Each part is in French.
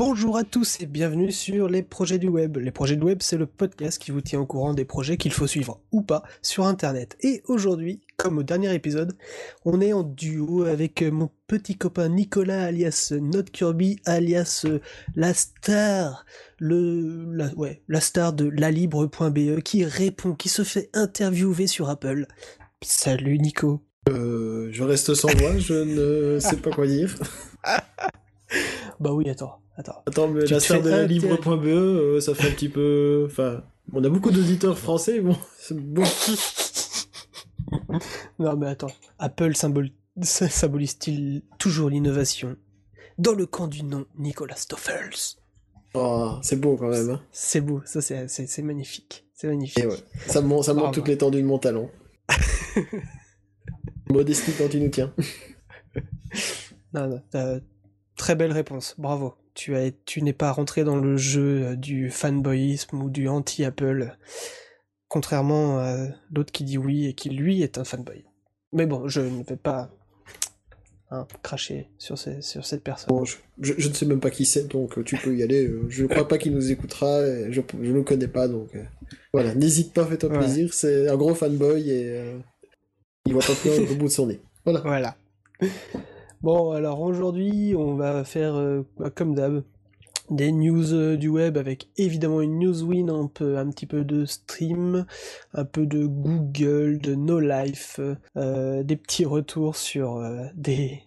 Bonjour à tous et bienvenue sur les projets du web. Les projets du web, c'est le podcast qui vous tient au courant des projets qu'il faut suivre ou pas sur internet. Et aujourd'hui, comme au dernier épisode, on est en duo avec mon petit copain Nicolas alias NotKirby alias la star, la star de lalibre.be qui répond, qui se fait interviewer sur Apple. Salut Nico. Je reste sans voix, je ne sais pas quoi dire. Bah oui, attends. Attends, mais la star de la livre.be, ça fait un petit peu... Enfin, on a beaucoup d'auditeurs français, bon, c'est bon. Non mais attends, Apple symbolise-t-il toujours l'innovation? Dans le camp du nom, Nicolas Stoffels. Oh, c'est beau quand même, hein. C'est beau, ça c'est magnifique. C'est magnifique. Et ouais, ça montre toute l'étendue de mon talent. Modestie quand il nous tient. Non, très belle réponse, bravo. Tu n'es pas rentré dans le jeu du fanboyisme ou du anti-Apple, contrairement à l'autre qui dit oui et qui lui est un fanboy. Mais bon, je ne vais pas cracher sur cette personne. Bon, je ne sais même pas qui c'est, donc tu peux y aller. Je ne crois pas qu'il nous écoutera, et je ne le connais pas, donc voilà, n'hésite pas, fais-toi plaisir. C'est un gros fanboy et il voit pas plus au bout de son nez. Voilà. Bon, alors aujourd'hui, on va faire, comme d'hab, des news du web avec évidemment une news Winamp, un petit peu de stream, un peu de Google, de No Life, des petits retours sur des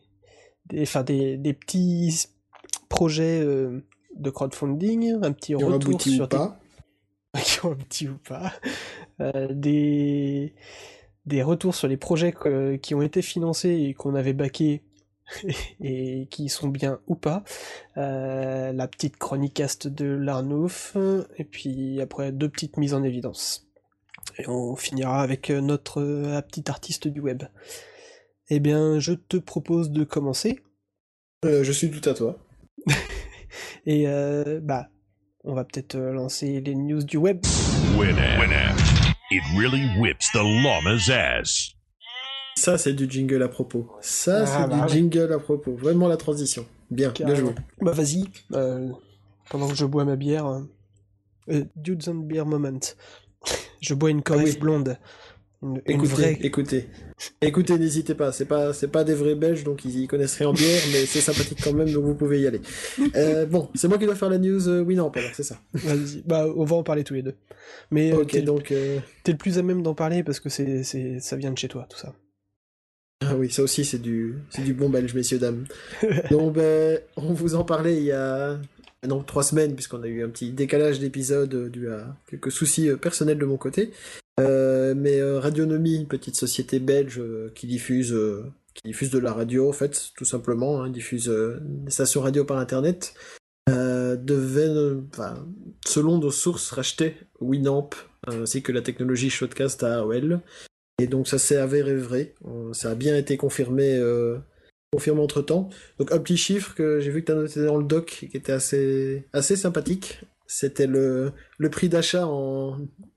petits projets de crowdfunding, un petit retour sur qui ont abouti ou pas, des retours sur les projets qui ont été financés et qu'on avait backés et qui sont bien ou pas, la petite chronicaste de l'Arnouf, et puis après 2 petites mises en évidence. Et on finira avec notre petit artiste du web. Eh bien, je te propose de commencer. Je suis tout à toi. Et on va peut-être lancer les news du web. Winamp. It really whips the llama's ass. Ça, c'est du jingle à propos. Jingle à propos. Vraiment la transition. Bien joué. Bah vas-y, pendant que je bois ma bière, Dudes and Beer Moment. Je bois une Coref blonde. Écoutez, n'hésitez pas. C'est pas des vrais Belges, donc ils connaissent rien en bière, mais c'est sympathique quand même, donc vous pouvez y aller. Bon, c'est moi qui dois faire la news Winamp, alors c'est ça. Vas-y, bah on va en parler tous les deux. Mais ok, t'es le plus à même d'en parler parce que ça vient de chez toi, tout ça. Ah oui, ça aussi c'est du bon belge, messieurs, dames. Donc on vous en parlait il y a 3 semaines, puisqu'on a eu un petit décalage d'épisode dû à quelques soucis personnels de mon côté. Mais Radionomie, une petite société belge qui diffuse de la radio, en fait, tout simplement, diffuse des stations radio par internet, devait, selon nos sources, racheter Winamp, ainsi que la technologie Shotcast à AOL. Et donc ça s'est avéré vrai, ça a bien été confirmé entre-temps. Donc un petit chiffre que j'ai vu que tu as noté dans le doc, qui était assez sympathique, c'était le prix d'achat en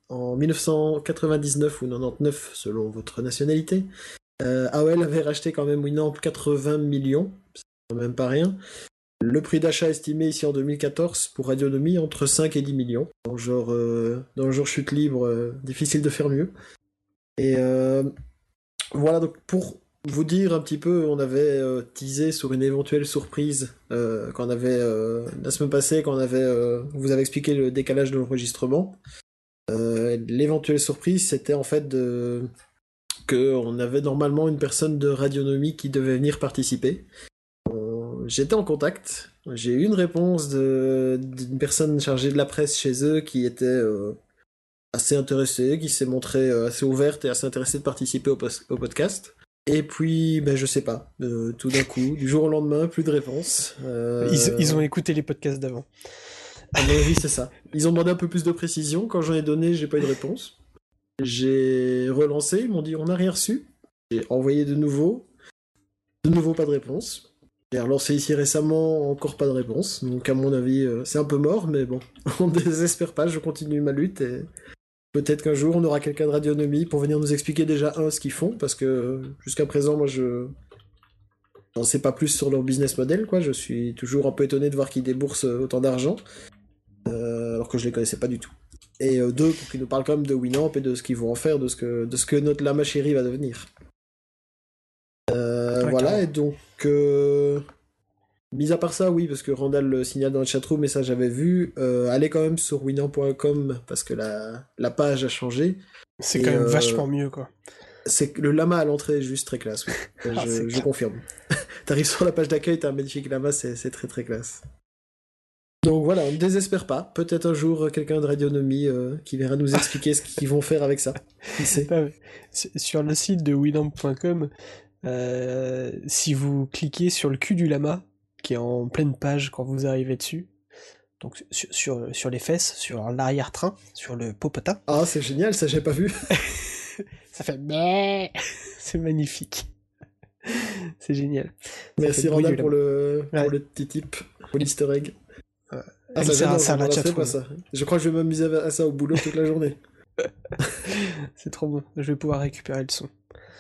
1999 ou 99 selon votre nationalité. AOL avait racheté quand même Winamp 80 millions, c'est quand même pas rien. Le prix d'achat estimé ici en 2014 pour Radionomie entre 5 et 10 millions. Dans le genre chute libre, difficile de faire mieux. Et voilà, donc pour vous dire un petit peu, on avait teasé sur une éventuelle surprise quand on avait la semaine passée, quand on vous avait expliqué le décalage de l'enregistrement. L'éventuelle surprise, c'était en fait qu'on avait normalement une personne de Radionomie qui devait venir participer. J'étais en contact, j'ai eu une réponse d'une personne chargée de la presse chez eux qui était assez intéressée, qui s'est montrée assez ouverte et assez intéressée de participer au podcast. Et puis, je sais pas, tout d'un coup, du jour au lendemain, plus de réponse. Ils ont écouté les podcasts d'avant. À mon avis, c'est ça. Ils ont demandé un peu plus de précision. Quand j'en ai donné, j'ai pas eu de réponse. J'ai relancé, ils m'ont dit on n'a rien reçu. J'ai envoyé de nouveau pas de réponse. J'ai relancé ici récemment, encore pas de réponse. Donc à mon avis, c'est un peu mort, mais bon, on ne désespère pas, je continue ma lutte et peut-être qu'un jour on aura quelqu'un de Radionomie pour venir nous expliquer déjà ce qu'ils font, parce que jusqu'à présent, moi j'en sais pas plus sur leur business model, quoi. Je suis toujours un peu étonné de voir qu'ils déboursent autant d'argent, alors que je les connaissais pas du tout. Et deux, pour qu'ils nous parlent quand même de Winamp et de ce qu'ils vont en faire, de ce que notre lama chérie va devenir. Voilà, et donc... mis à part ça, oui, parce que Randall le signale dans le chatroom, et ça j'avais vu, allez quand même sur winamp.com, parce que la page a changé. C'est quand même vachement mieux, quoi. C'est le lama à l'entrée est juste très classe, oui. Je confirme. T'arrives sur la page d'accueil, t'as un magnifique lama, c'est très très classe. Donc voilà, on ne désespère pas. Peut-être un jour quelqu'un de Radionomie qui viendra nous expliquer ce qu'ils vont faire avec ça. Qui sait. Sur le site de winamp.com, si vous cliquez sur le cul du lama, qui est en pleine page quand vous arrivez dessus, donc sur les fesses, sur l'arrière-train, sur le popotin. Ah, c'est génial, ça j'ai pas vu. Ça fait mais c'est magnifique. C'est génial. Merci Randall pour le petit tip, pour l'easter egg. Ah, ça pas ça. Je crois que je vais m'amuser à ça au boulot toute la journée. C'est trop bon, je vais pouvoir récupérer le son.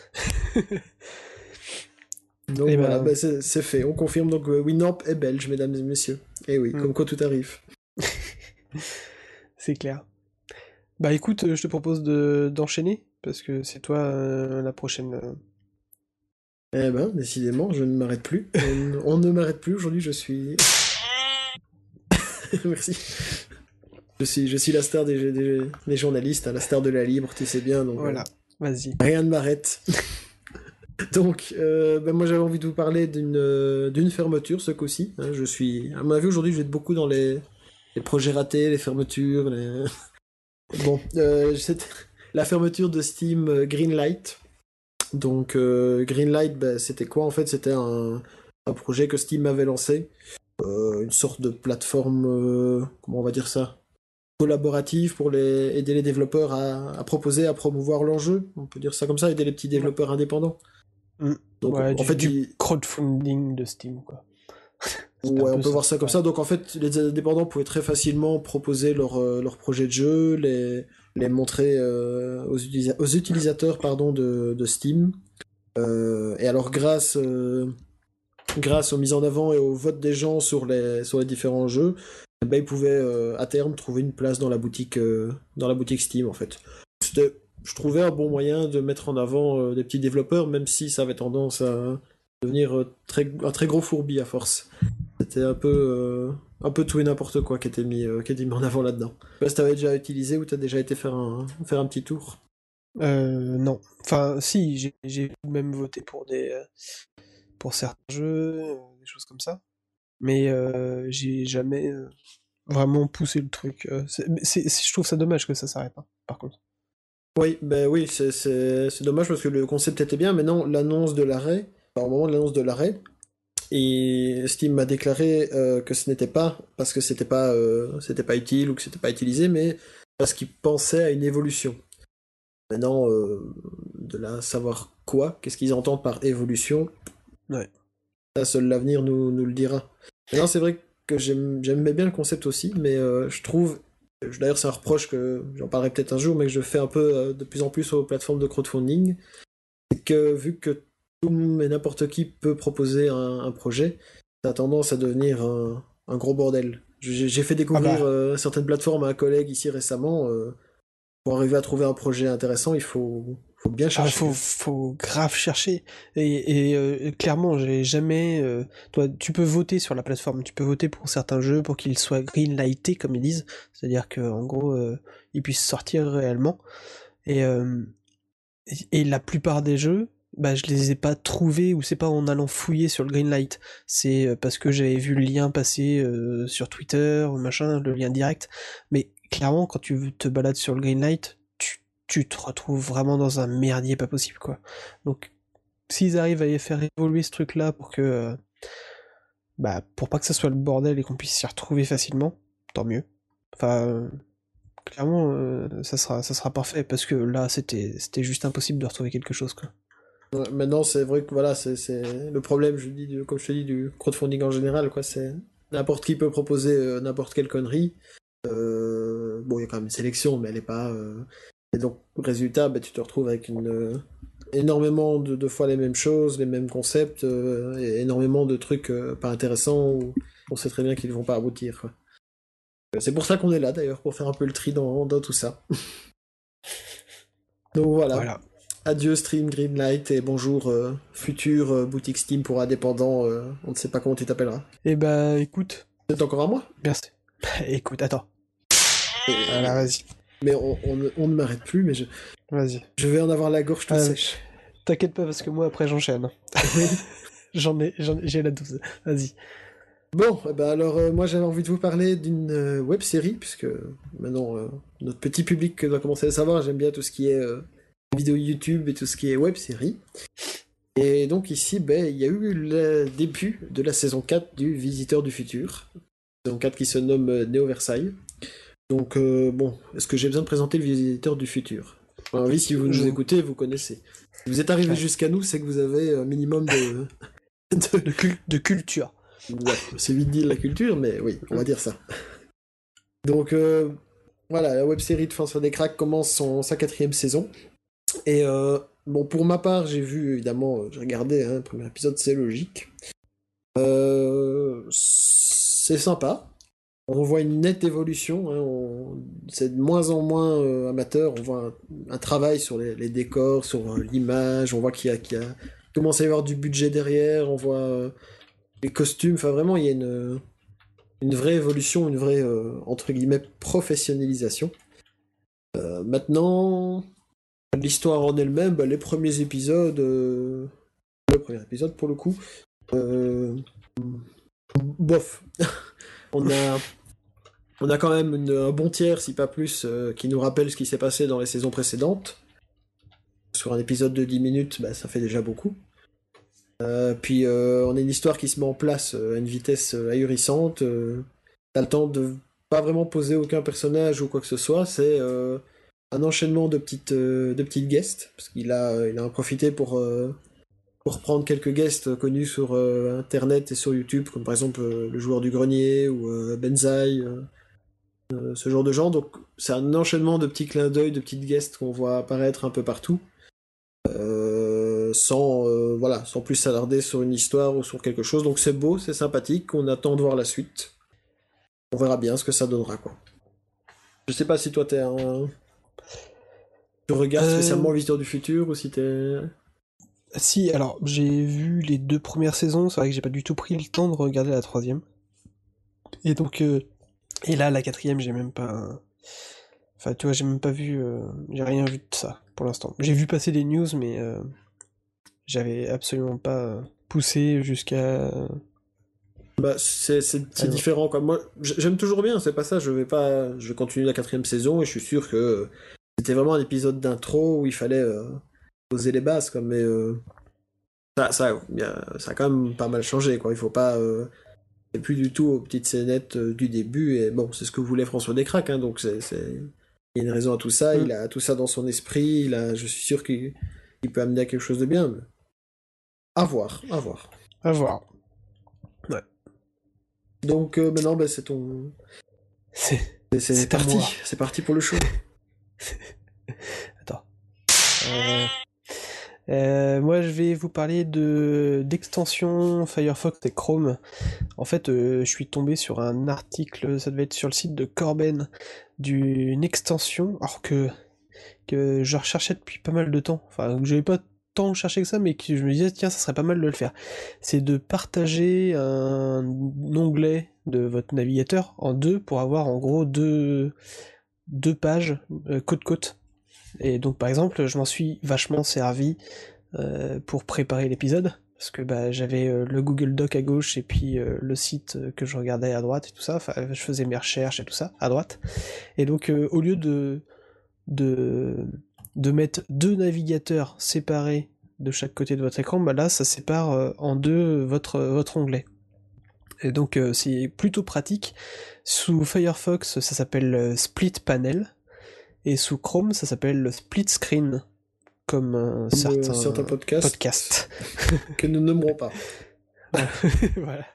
Donc voilà, c'est fait. On confirme donc Winamp est belge, mesdames et messieurs. Et oui, comme quoi tout arrive. C'est clair. Bah écoute, je te propose d'enchaîner, parce que c'est toi la prochaine. Eh ben, décidément, je ne m'arrête plus. On ne m'arrête plus aujourd'hui, je suis... Merci. Je suis la star des journalistes, hein, la star de la libre, tu sais bien. Donc, voilà, vas-y. Rien ne m'arrête. Donc, moi j'avais envie de vous parler d'une fermeture ce coup-ci. Hein, à mon avis, aujourd'hui, je vais être beaucoup dans les projets ratés, les fermetures. Bon, la fermeture de Steam Greenlight. Donc, Greenlight, c'était quoi en fait? C'était un projet que Steam avait lancé. Une sorte de plateforme, comment on va dire ça, collaborative pour aider les développeurs à proposer, à promouvoir leur jeu, on peut dire ça comme ça, aider les petits développeurs indépendants. Donc, ouais, en fait, du crowdfunding de Steam, quoi. Ouais, on peut voir ça comme ça. Donc en fait, les indépendants pouvaient très facilement proposer leur projet de jeu, les montrer aux utilisateurs de Steam. Et alors grâce aux mises en avant et au vote des gens sur les différents jeux, ils pouvaient à terme trouver une place dans la boutique Steam en fait. C'était, je trouvais, un bon moyen de mettre en avant des petits développeurs, même si ça avait tendance à devenir un très gros fourbi à force. C'était un peu tout et n'importe quoi qui était mis en avant là-dedans. Je sais pas si t'avais déjà utilisé ou t'as déjà été faire un petit tour. Non. Enfin, si, j'ai même voté pour certains jeux, des choses comme ça. Mais j'ai jamais vraiment poussé le truc. Je trouve ça dommage que ça s'arrête, hein, par contre. Oui, oui, c'est dommage parce que le concept était bien, mais non, l'annonce de l'arrêt, au moment de l'annonce de l'arrêt, et Steam m'a déclaré que ce n'était pas parce que c'était pas utile ou que c'était pas utilisé, mais parce qu'ils pensaient à une évolution. Maintenant, de là savoir qu'est-ce qu'ils entendent par évolution, ouais. Ça, seul l'avenir nous le dira. Maintenant, c'est vrai que j'aimais bien le concept aussi, mais je trouve, d'ailleurs c'est un reproche que j'en parlerai peut-être un jour, mais que je fais un peu de plus en plus aux plateformes de crowdfunding, c'est que vu que tout le monde et n'importe qui peut proposer un projet, ça a tendance à devenir un gros bordel. J'ai fait découvrir certaines plateformes à un collègue ici récemment. Pour arriver à trouver un projet intéressant, il faut bien chercher. Faut grave chercher. Et clairement, j'ai jamais... toi, tu peux voter sur la plateforme, tu peux voter pour certains jeux pour qu'ils soient greenlightés, comme ils disent. C'est-à-dire qu'en gros, ils puissent sortir réellement. Et la plupart des jeux, je les ai pas trouvés, ou c'est pas en allant fouiller sur le greenlight. C'est parce que j'avais vu le lien passer sur Twitter, ou machin, le lien direct. Mais clairement, quand tu te balades sur le greenlight, tu te retrouves vraiment dans un merdier pas possible, quoi. Donc, s'ils arrivent à faire évoluer ce truc-là pour que... pour pas que ça soit le bordel et qu'on puisse s'y retrouver facilement, tant mieux. Enfin, clairement, ça sera parfait, parce que là, c'était juste impossible de retrouver quelque chose, quoi. Ouais, maintenant, c'est vrai que voilà, c'est le problème, comme je te dis, du crowdfunding en général, quoi. C'est n'importe qui peut proposer n'importe quelle connerie. Bon, il y a quand même une sélection, mais elle est pas... Et donc, résultat, tu te retrouves avec une énormément de fois les mêmes choses, les mêmes concepts, et énormément de trucs pas intéressants où on sait très bien qu'ils ne vont pas aboutir, quoi. C'est pour ça qu'on est là d'ailleurs, pour faire un peu le tri dans tout ça. Donc voilà. Adieu Stream Greenlight et bonjour future boutique Steam pour indépendants, on ne sait pas comment tu t'appelleras. Eh ben écoute. C'est encore à moi? Merci. Écoute, attends. Voilà, vas-y. Mais on ne m'arrête plus, mais Vas-y. Je vais en avoir la gorge toute sèche. T'inquiète pas, parce que moi après j'enchaîne. Oui. J'ai la 12. Vas-y. Bon, bah alors moi j'avais envie de vous parler d'une web série, puisque maintenant notre petit public doit commencer à savoir, j'aime bien tout ce qui est vidéo YouTube et tout ce qui est web série. Et donc ici, il y a eu le début de la saison 4 du Visiteur du Futur. Saison 4 qui se nomme Néo Versailles. Donc bon, est-ce que j'ai besoin de présenter le Visiteur du Futur? Alors, oui, si vous nous écoutez, vous connaissez. Si vous êtes arrivé jusqu'à nous, c'est que vous avez un minimum de culture. Ouais, c'est vite dit la culture, mais oui, on va dire ça. Donc voilà, la web-série de Fin sur des cracks commence sa 4e saison. Et bon, pour ma part, j'ai vu, évidemment, j'ai regardé, le premier épisode, c'est logique. C'est sympa. On voit une nette évolution, c'est de moins en moins amateur, on voit un travail sur les décors, sur l'image, on voit qu'il y a commence à y avoir du budget derrière, on voit les costumes, enfin vraiment il y a une vraie évolution, une vraie, entre guillemets, professionnalisation. Maintenant, l'histoire en elle-même, les premiers épisodes, le premier épisode pour le coup, bof. On a quand même un bon tiers, si pas plus, qui nous rappelle ce qui s'est passé dans les saisons précédentes. Sur un épisode de 10 minutes, ça fait déjà beaucoup. Puis on a une histoire qui se met en place à une vitesse ahurissante. T'as le temps de pas vraiment poser aucun personnage ou quoi que ce soit. C'est un enchaînement de petites guests, parce qu'il a en profité pour prendre quelques guests connus sur Internet et sur YouTube, comme par exemple le joueur du grenier ou Benzaï, ce genre de gens. Donc c'est un enchaînement de petits clins d'œil, de petites guests qu'on voit apparaître un peu partout, sans plus s'attarder sur une histoire ou sur quelque chose. Donc c'est beau, c'est sympathique, on attend de voir la suite. On verra bien ce que ça donnera, quoi. Je sais pas si toi tu regardes spécialement Visiteur du Futur ou si t'es... Si, alors j'ai vu les 2 premières saisons, c'est vrai que j'ai pas du tout pris le temps de regarder la 3e. Et donc, et là, la 4e, j'ai même pas... Enfin, tu vois, j'ai même pas vu... J'ai rien vu de ça, pour l'instant. J'ai vu passer des news, mais j'avais absolument pas poussé jusqu'à... c'est différent, quoi. Moi, j'aime toujours bien, c'est pas ça, je vais continuer la 4e saison, et je suis sûr que c'était vraiment un épisode d'intro où il fallait poser les bases, quoi, mais ça a quand même pas mal changé, quoi. Il faut pas... c'est plus du tout aux petites scénettes du début, et bon, c'est ce que voulait François Descraques, donc il y a une raison à tout ça, il a tout ça dans son esprit, je suis sûr qu'il peut amener à quelque chose de bien, mais... À voir. Ouais. Donc maintenant, c'est ton... C'est parti, c'est parti pour le show. Attends. Moi, je vais vous parler d'extensions Firefox et Chrome. En fait, je suis tombé sur un article, ça devait être sur le site de Corben, d'une extension, alors que je recherchais depuis pas mal de temps. Enfin, j'avais pas tant cherché que ça, mais que je me disais, tiens, ça serait pas mal de le faire. C'est de partager un onglet de votre navigateur en deux pour avoir en gros deux pages côte-côte. Et donc par exemple, je m'en suis vachement servi pour préparer l'épisode, parce que j'avais le Google Doc à gauche et puis le site que je regardais à droite et tout ça, enfin je faisais mes recherches et tout ça à droite. Et donc au lieu de mettre 2 navigateurs séparés de chaque côté de votre écran, là ça sépare en 2 votre onglet. Et donc c'est plutôt pratique. Sous Firefox ça s'appelle Split Panel, et sous Chrome ça s'appelle Split Screen, comme certains podcasts. Que nous nommerons pas. Voilà.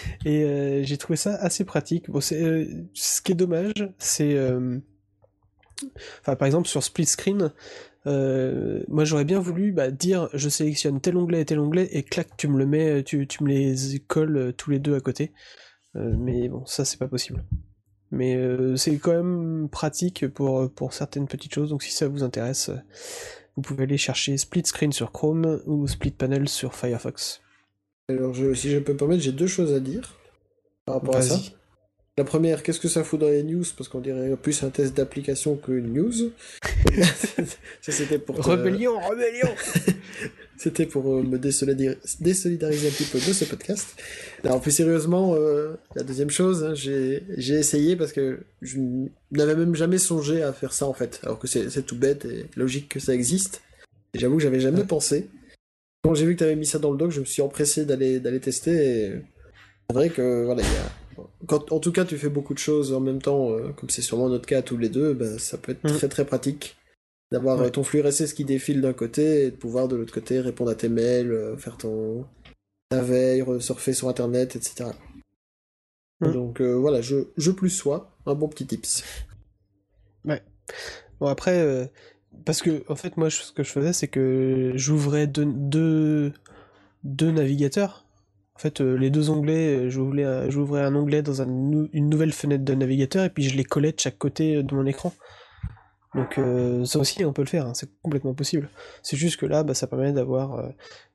Et j'ai trouvé ça assez pratique. Bon, ce qui est dommage, c'est Enfin, par exemple, sur split screen, moi j'aurais bien voulu dire je sélectionne tel onglet et clac, tu me le mets, tu me les colles tous les deux à côté. Mais bon, ça c'est pas possible. Mais c'est quand même pratique pour certaines petites choses, donc si ça vous intéresse, vous pouvez aller chercher split screen sur Chrome ou split panel sur Firefox. Alors, si je peux me permettre, j'ai 2 choses à dire par rapport à ça. Vas-y. La première, qu'est-ce que ça fout dans les news? Parce qu'on dirait plus un test d'application qu'une news. Ça, c'était pour... Rébellion C'était pour me désolidariser un petit peu de ce podcast. Alors, plus sérieusement, la deuxième chose, hein, j'ai essayé parce que je n'avais même jamais songé à faire ça, en fait. Alors que c'est tout bête et logique que ça existe. Et j'avoue que j'avais jamais pensé. Quand j'ai vu que tu avais mis ça dans le doc, je me suis empressé d'aller tester. Et c'est vrai que, voilà, quand, en tout cas, tu fais beaucoup de choses en même temps, comme c'est sûrement notre cas tous les deux, ça peut être très très pratique d'avoir ton flux RSS qui défile d'un côté et de pouvoir de l'autre côté répondre à tes mails, faire ta veille, surfer sur internet, etc. Donc voilà, je plus sois, un bon petit tips. Ouais. Bon après, parce que en fait moi ce que je faisais c'est que j'ouvrais deux navigateurs. En fait, les deux onglets, j'ouvrais un onglet dans une nouvelle fenêtre de navigateur et puis je les collais de chaque côté de mon écran. Donc ça aussi on peut le faire, hein, c'est complètement possible. C'est juste que là, ça permet d'avoir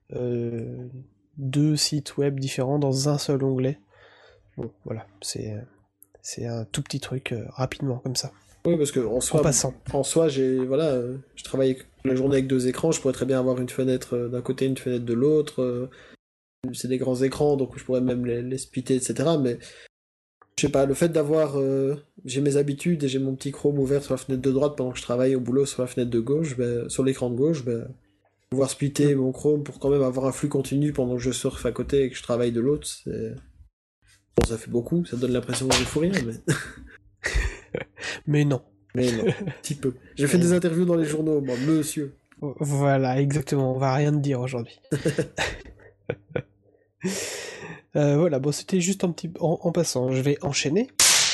2 sites web différents dans un seul onglet. Bon, voilà, c'est un tout petit truc rapidement comme ça. Oui, parce que en soi, je travaille la journée avec 2 écrans, je pourrais très bien avoir une fenêtre d'un côté, une fenêtre de l'autre. C'est des grands écrans, donc je pourrais même les splitter, etc. Mais je sais pas, le fait d'avoir... j'ai mes habitudes et j'ai mon petit Chrome ouvert sur la fenêtre de droite pendant que je travaille au boulot sur la fenêtre de gauche, sur l'écran de gauche, pouvoir splitter mon Chrome pour quand même avoir un flux continu pendant que je surfe à côté et que je travaille de l'autre, bon, ça fait beaucoup, ça donne l'impression que je fous rien, mais... Mais non. Mais non, un petit peu. J'ai fait des interviews dans les journaux, moi, monsieur. Voilà, exactement, on va rien te dire aujourd'hui. Voilà, bon, c'était juste un petit... En passant, je vais enchaîner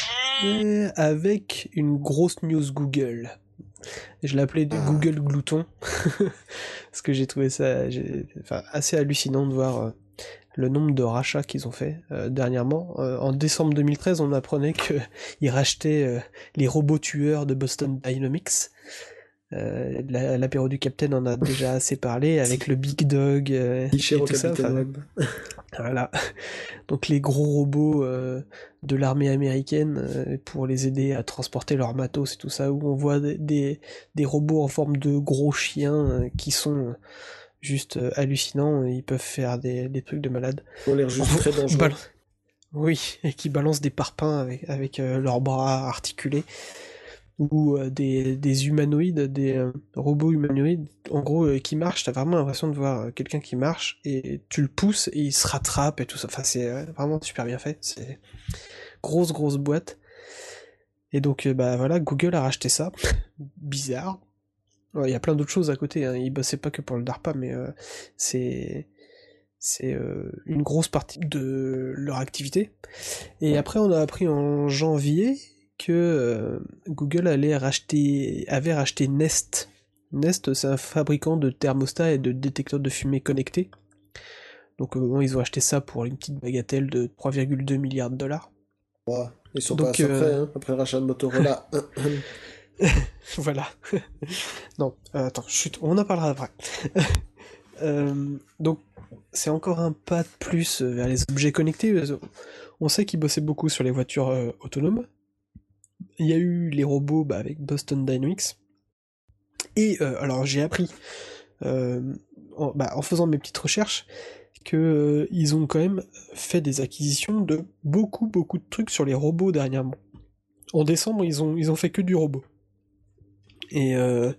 avec une grosse news Google. Je l'ai appelé Google Glouton, parce que j'ai trouvé ça assez hallucinant de voir le nombre de rachats qu'ils ont fait dernièrement. En décembre 2013, on apprenait qu'ils rachetaient les robots tueurs de Boston Dynamics. L'apéro du Capitaine en a déjà assez parlé avec le Big Dog et tout ça. Voilà. Donc les gros robots de l'armée américaine pour les aider à transporter leur matos et tout ça, où on voit des robots en forme de gros chiens qui sont juste hallucinants, ils peuvent faire des trucs de malade. Ils ont l'air juste très dangereux. Oui, et qui balancent des parpaings avec leurs bras articulés. Ou des humanoïdes, des robots humanoïdes, en gros, qui marchent, t'as vraiment l'impression de voir quelqu'un qui marche, et tu le pousses, et il se rattrape, et tout ça, enfin c'est vraiment super bien fait, c'est grosse boîte, et donc voilà, Google a racheté ça, bizarre, il y a plein d'autres choses à côté, hein. Ils bossaient pas que pour le DARPA, mais c'est une grosse partie de leur activité, et après on a appris en janvier que Google avait racheté Nest. Nest, c'est un fabricant de thermostats et de détecteurs de fumée connectés. Donc ils ont acheté ça pour une petite bagatelle de 3,2 milliards de dollars. Ouais, ils sont pas assez prêts, hein, après le rachat de Motorola. Voilà. Non, attends, chut, on en parlera après. Donc c'est encore un pas de plus vers les objets connectés. On sait qu'ils bossaient beaucoup sur les voitures autonomes. Il y a eu les robots avec Boston Dynamics. Et alors j'ai appris, en faisant mes petites recherches, que ils ont quand même fait des acquisitions de beaucoup de trucs sur les robots dernièrement. En décembre, ils ont fait que du robot. Et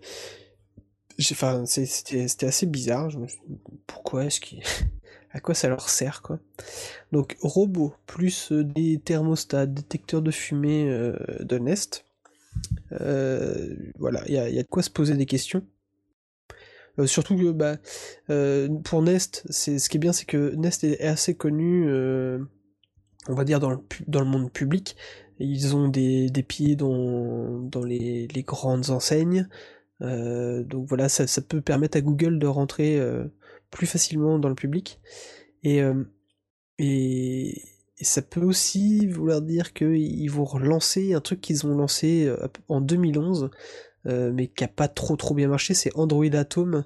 c'était assez bizarre. Je me suis dit, pourquoi est-ce qu'ils... à quoi ça leur sert, quoi. Donc robots, plus des thermostats, détecteurs de fumée de Nest. Voilà, il y a de quoi se poser des questions. Surtout que pour Nest, ce qui est bien, c'est que Nest est assez connu, on va dire dans le monde public, ils ont des pieds dans les grandes enseignes. Donc voilà, ça peut permettre à Google de rentrer plus facilement dans le public. Et, et, et ça peut aussi vouloir dire qu'ils vont relancer un truc qu'ils ont lancé en 2011, mais qui a pas trop bien marché, c'est Android Atom.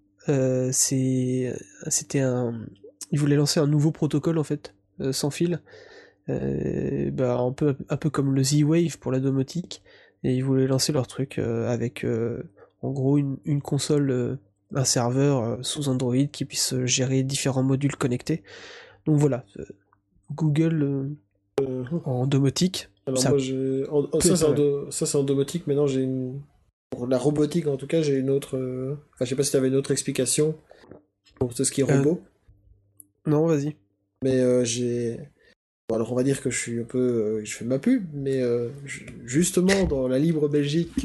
C'était ils voulaient lancer un nouveau protocole en fait, sans fil, un peu comme le Z-Wave pour la domotique, et ils voulaient lancer leur truc avec en gros une console, un serveur sous Android qui puisse gérer différents modules connectés. Donc voilà, Google en domotique. Alors Ça moi, ça c'est en domotique. Maintenant, pour la robotique, en tout cas, j'ai une autre. Enfin, je sais pas si tu avais une autre explication pour tout ce qui est robot. Non, vas-y. Mais j'ai. Bon, alors on va dire que je suis un peu. Je fais ma pub, mais justement, dans la Libre Belgique,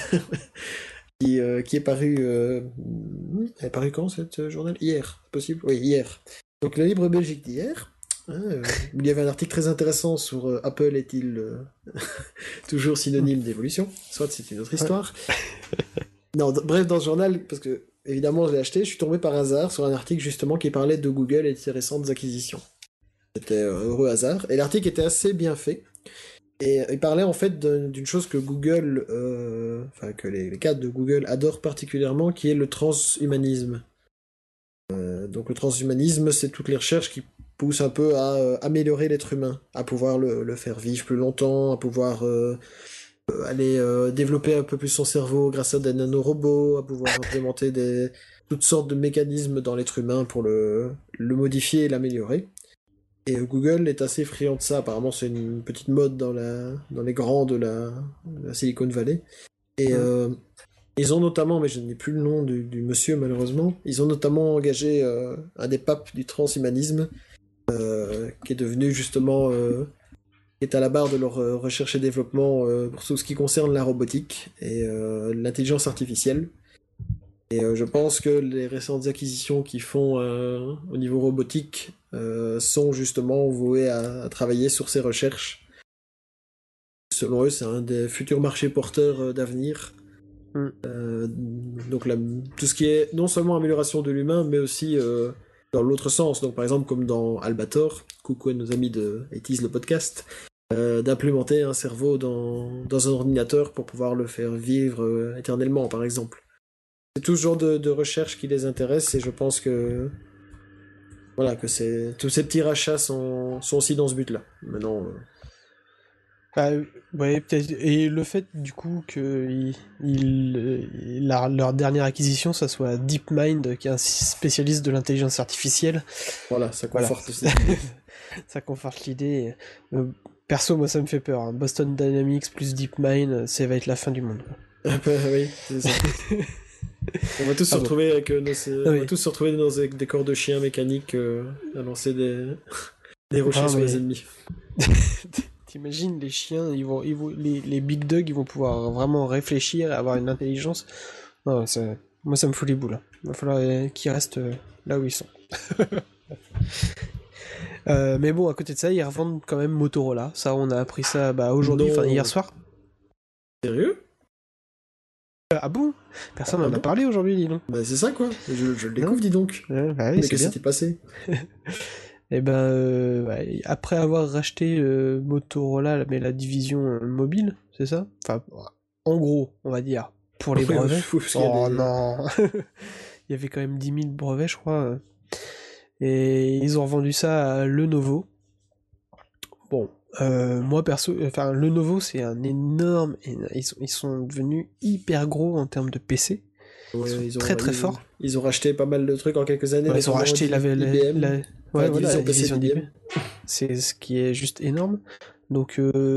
qui est paru. Elle est parue quand cette journal? Hier, possible? Oui, hier. Donc la Libre Belgique d'hier. Il y avait un article très intéressant sur Apple est-il toujours synonyme d'évolution. Soit c'est une autre histoire. Non, bref, dans ce journal, parce que évidemment je l'ai acheté, je suis tombé par hasard sur un article justement qui parlait de Google et de ses récentes acquisitions. C'était heureux hasard. Et l'article était assez bien fait. Et il parlait en fait d'une chose que Google, que les cadres de Google adorent particulièrement, qui est le transhumanisme. Donc le transhumanisme, c'est toutes les recherches qui poussent un peu à améliorer l'être humain, à pouvoir le faire vivre plus longtemps, à pouvoir aller développer un peu plus son cerveau grâce à des nanorobots, à pouvoir implémenter toutes sortes de mécanismes dans l'être humain pour le modifier et l'améliorer. Et Google est assez friand de ça. Apparemment, c'est une petite mode dans les grands de la Silicon Valley. Et ils ont notamment, mais je n'ai plus le nom du monsieur malheureusement, ils ont notamment engagé un des papes du transhumanisme, qui est devenu justement, qui est à la barre de leur recherche et développement pour tout ce qui concerne la robotique et l'intelligence artificielle. Et je pense que les récentes acquisitions qu'ils font au niveau robotique sont justement vouées à travailler sur ces recherches. Selon eux, c'est un des futurs marchés porteurs d'avenir. Donc tout ce qui est non seulement amélioration de l'humain, mais aussi dans l'autre sens. Donc par exemple comme dans Albator, coucou à nos amis de It Is le podcast, d'implémenter un cerveau dans un ordinateur pour pouvoir le faire vivre éternellement par exemple. C'est tout ce genre de recherche qui les intéresse et je pense que voilà, que tous ces petits rachats sont aussi dans ce but-là. Maintenant. Ouais, peut-être. Et le fait, du coup, que leur dernière acquisition, ça soit DeepMind, qui est un spécialiste de l'intelligence artificielle. Voilà, ça conforte aussi. Ça conforte l'idée. Perso, moi, ça me fait peur. Hein. Boston Dynamics plus DeepMind, ça va être la fin du monde. Oui, c'est ça. On va tous se retrouver avec on va tous se retrouver dans des corps de chiens mécaniques à lancer des rochers sur les ennemis. T'imagines, les chiens, les big dogs, ils vont pouvoir vraiment réfléchir, avoir une intelligence. Non, moi, ça me fout les boules. Il va falloir qu'ils restent là où ils sont. Mais bon, à côté de ça, ils revendent quand même Motorola. Ça, on a appris ça aujourd'hui, enfin hier soir. Sérieux? Ah bon? Personne n'en a parlé aujourd'hui, dis donc. Bah c'est ça quoi, je le découvre, dis donc. Oui, mais qu'est-ce qui s'était passé? Et après avoir racheté Motorola, mais la division mobile, c'est ça? Enfin, en gros, on va dire, pour les brevets. Non. Il y avait quand même 10 000 brevets, je crois. Et ils ont revendu ça à Lenovo. Bon, moi perso, enfin Lenovo c'est un énorme, ils sont devenus hyper gros en termes de PC. Ouais, ils sont très forts. Ils ont racheté pas mal de trucs en quelques années. Ouais, ils ont racheté la division d'IBM. C'est ce qui est juste énorme. Donc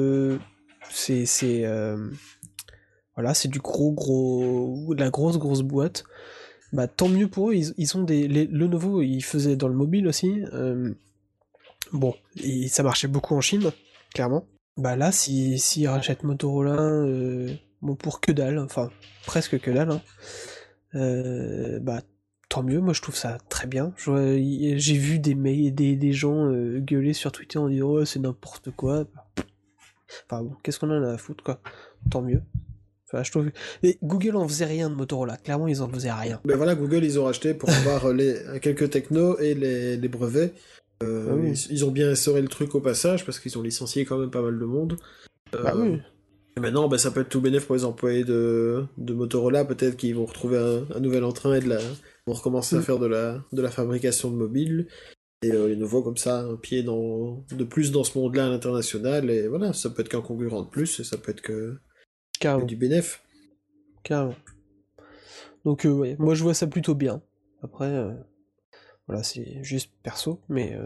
voilà, c'est du de la grosse boîte. Bah tant mieux pour eux, ils ont Lenovo, ils faisaient dans le mobile aussi. Bon, et ça marchait beaucoup en Chine, clairement. Bah là, s'ils rachètent Motorola, bon pour que dalle, enfin presque que dalle, hein, bah tant mieux, moi je trouve ça très bien. J'ai vu des gens gueuler sur Twitter en disant oh, c'est n'importe quoi. Enfin bon, qu'est-ce qu'on en a à foutre, quoi. Tant mieux. Enfin, je trouve... Et Google en faisait rien de Motorola. Clairement, ils en faisaient rien. Ben voilà, Google, ils ont racheté pour avoir quelques technos et les brevets. Oui. Ils ont bien essoré le truc au passage, parce qu'ils ont licencié quand même pas mal de monde. Bah oui. Et maintenant, ça peut être tout bénéf pour les employés de Motorola. Peut-être qu'ils vont retrouver un nouvel entrain et vont recommencer à faire de la fabrication de mobiles. Et les nouveaux, comme ça, un pied de plus dans ce monde-là à l'international. Et voilà, ça peut être qu'un concurrent de plus, et ça peut être que du bénéf. Carrément. Donc, ouais, moi je vois ça plutôt bien. Après, voilà, c'est juste perso, mais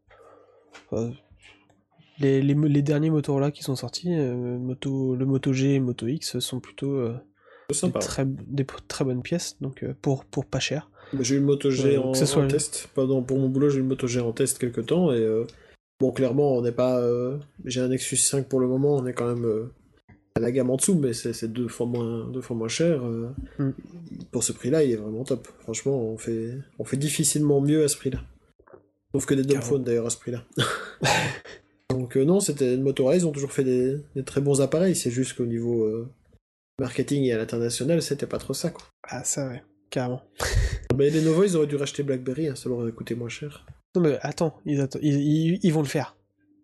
les derniers Motorola qui sont sortis, le Moto G et le Moto X sont plutôt des très bonnes pièces, donc pour pas cher. J'ai eu le Moto G en test. Pardon, pour mon boulot, j'ai eu le Moto G en test quelque temps, et bon, clairement, on n'est pas... j'ai un Nexus 5 pour le moment, on est quand même à la gamme en dessous, mais c'est deux fois moins cher. Pour ce prix-là, il est vraiment top. Franchement, on fait difficilement mieux à ce prix-là. Sauf que des dumbphones, d'ailleurs, à ce prix-là. Donc non, c'était Motorola, ils ont toujours fait des très bons appareils, c'est juste qu'au niveau marketing et à l'international, c'était pas trop ça, quoi. Ah ça, ouais, carrément. Mais les Lenovo, ils auraient dû racheter BlackBerry, ça leur aurait coûté moins cher. Non mais attends, ils vont le faire.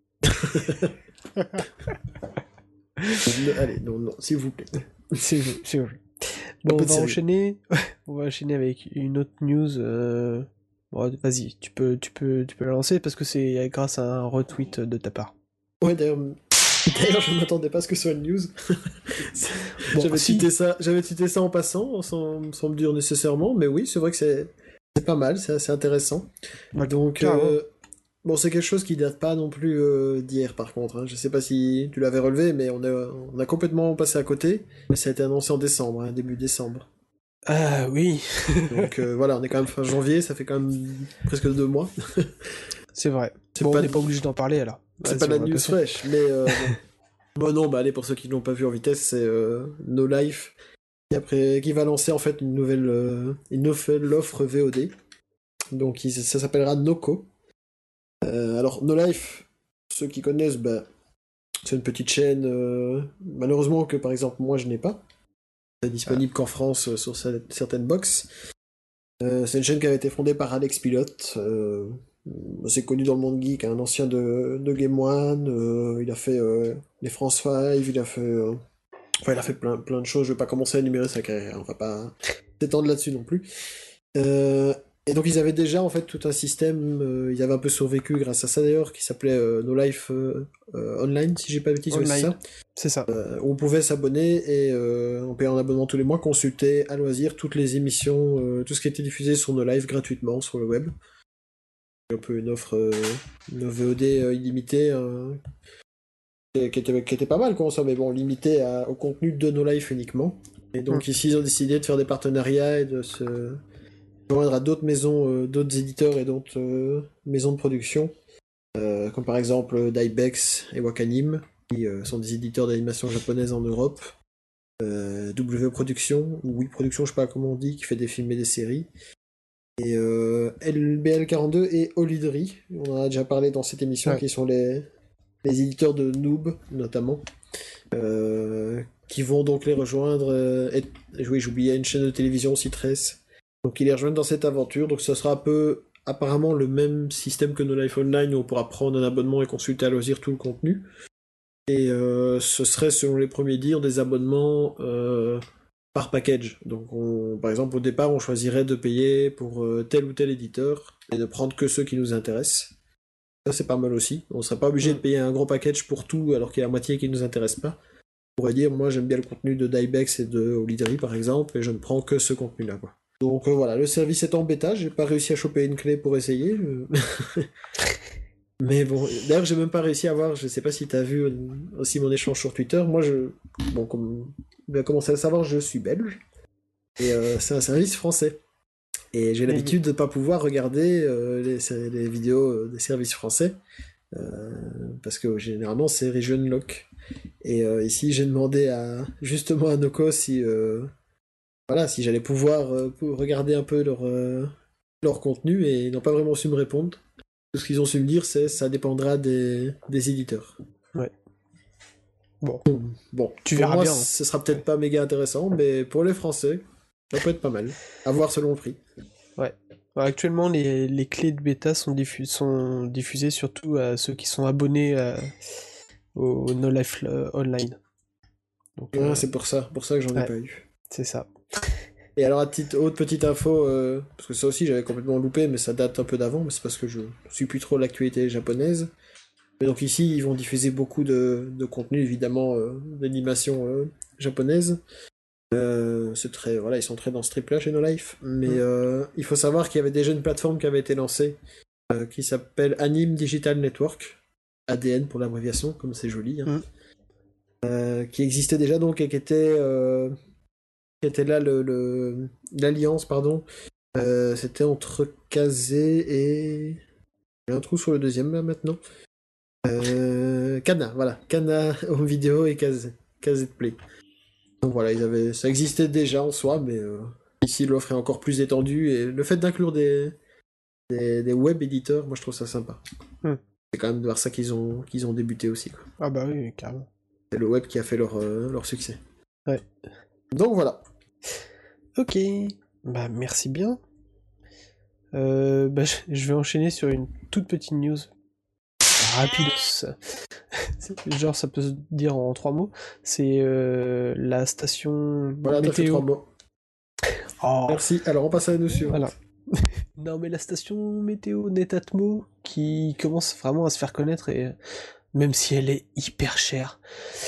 Allez, non, s'il vous plaît. C'est vous. Bon, on va enchaîner avec une autre news. Bon, vas-y, tu peux la lancer parce que c'est grâce à un retweet de ta part. Ouais, d'ailleurs, je ne m'attendais pas à ce que ce soit une news. Bon, j'avais cité ça en passant, sans me dire nécessairement, mais oui, c'est vrai que c'est pas mal, c'est assez intéressant. Ouais, donc, bon, c'est quelque chose qui date pas non plus d'hier, par contre. Je sais pas si tu l'avais relevé, mais on a complètement passé à côté. Mais ça a été annoncé en décembre, début décembre. Ah oui. Donc voilà, on est quand même fin janvier, ça fait quand même presque 2 mois. C'est vrai. Bon, on n'est pas obligé d'en parler alors. C'est pas la news fraîche, mais bon non, allez, pour ceux qui ne l'ont pas vu en vitesse, c'est No Life qui va lancer en fait une nouvelle offre VOD. Donc ça s'appellera Noco. Alors No Life, ceux qui connaissent, c'est une petite chaîne, malheureusement que par exemple moi je n'ai pas. C'est disponible qu'en France sur certaines box. C'est une chaîne qui avait été fondée par Alex Pilote. C'est connu dans le monde geek, un ancien de Game One. Il a fait les France 5, il a fait plein de choses. Je vais pas commencer à énumérer sa carrière, on va pas s'étendre là-dessus non plus. Et donc ils avaient déjà en fait tout un système, ils avaient un peu survécu grâce à ça d'ailleurs, qui s'appelait No Life Online, si j'ai pas de bêtises, c'est ça. Où on pouvait s'abonner et en payant un abonnement tous les mois, consulter à loisir toutes les émissions, tout ce qui était diffusé sur No Life gratuitement sur le web. Un peu une offre, une VOD illimitée, qui était pas mal quoi, ça, mais bon, limitée au contenu de No Life uniquement. Et donc ici ils ont décidé de faire des partenariats et de se joindre à d'autres maisons, d'autres éditeurs et d'autres maisons de production, comme par exemple Dybex et Wakanim, qui sont des éditeurs d'animation japonaise en Europe, W Production, ou Wii Production, je sais pas comment on dit, qui fait des films et des séries, et LBL42 et Olidri, on en a déjà parlé dans cette émission, qui sont les éditeurs de Noob, notamment, qui vont donc les rejoindre, oui, j'oubliais une chaîne de télévision aussi, 13. Donc ils les rejoignent dans cette aventure, donc ça sera un peu apparemment le même système que No Life Online où on pourra prendre un abonnement et consulter à loisir tout le contenu. Et ce serait selon les premiers dires des abonnements par package. Donc par exemple au départ on choisirait de payer pour tel ou tel éditeur et de prendre que ceux qui nous intéressent. Ça c'est pas mal aussi. On serait pas obligé de payer un gros package pour tout alors qu'il y a la moitié qui nous intéresse pas. On pourrait dire moi j'aime bien le contenu de Dybex et de Olidri par exemple et je ne prends que ce contenu là quoi. Donc voilà, le service est en bêta, j'ai pas réussi à choper une clé pour essayer. Mais bon, d'ailleurs j'ai même pas réussi à voir, je sais pas si t'as vu aussi mon échange sur Twitter, moi comme vous avez commencé à le savoir, je suis belge, et c'est un service français. Et j'ai l'habitude de pas pouvoir regarder les vidéos des services français, parce que généralement c'est region lock. Et ici j'ai demandé justement à Noco si j'allais pouvoir regarder un peu leur contenu, et ils n'ont pas vraiment su me répondre. Tout ce qu'ils ont su me dire, c'est ça dépendra des éditeurs. Ouais. Bon, tu verras moi, bien. Ce sera peut-être pas méga intéressant, mais pour les Français, ça peut être pas mal. À voir selon le prix. Ouais. Alors, actuellement, les clés de bêta sont diffusées surtout à ceux qui sont abonnés au No Life Online. Donc, C'est pour ça que j'en ai pas eu. C'est ça. Et alors, autre petite info, parce que ça aussi j'avais complètement loupé, mais ça date un peu d'avant, mais c'est parce que je suis plus trop l'actualité japonaise. Mais donc ici, ils vont diffuser beaucoup de contenu, évidemment, d'animation japonaise. C'est très, voilà, ils sont très dans ce trip-là chez No Life. Mais il faut savoir qu'il y avait déjà une plateforme qui avait été lancée, qui s'appelle Anime Digital Network, ADN pour l'abréviation, comme c'est joli. Qui existait déjà donc et qui était là l'alliance, pardon. C'était entre Kazé et... J'ai un trou sur le deuxième là maintenant. Kana, voilà. Kana Home Video et Kazé de Play. Donc voilà, ça existait déjà en soi, mais ici l'offre est encore plus étendue et le fait d'inclure des web éditeurs, moi je trouve ça sympa. C'est quand même de voir ça qu'ils ont débuté aussi, quoi. Ah bah oui, carrément. C'est le web qui a fait leur succès. Ouais. Donc voilà. Ok, bah merci bien. Je vais enchaîner sur une toute petite news. Rapidos. Genre ça peut se dire en 3 mots. C'est la station voilà, météo. T'as fait 3 mots. Oh. Merci, alors on passe à la news suivante. Voilà. Non mais la station météo Netatmo qui commence vraiment à se faire connaître et même si elle est hyper chère.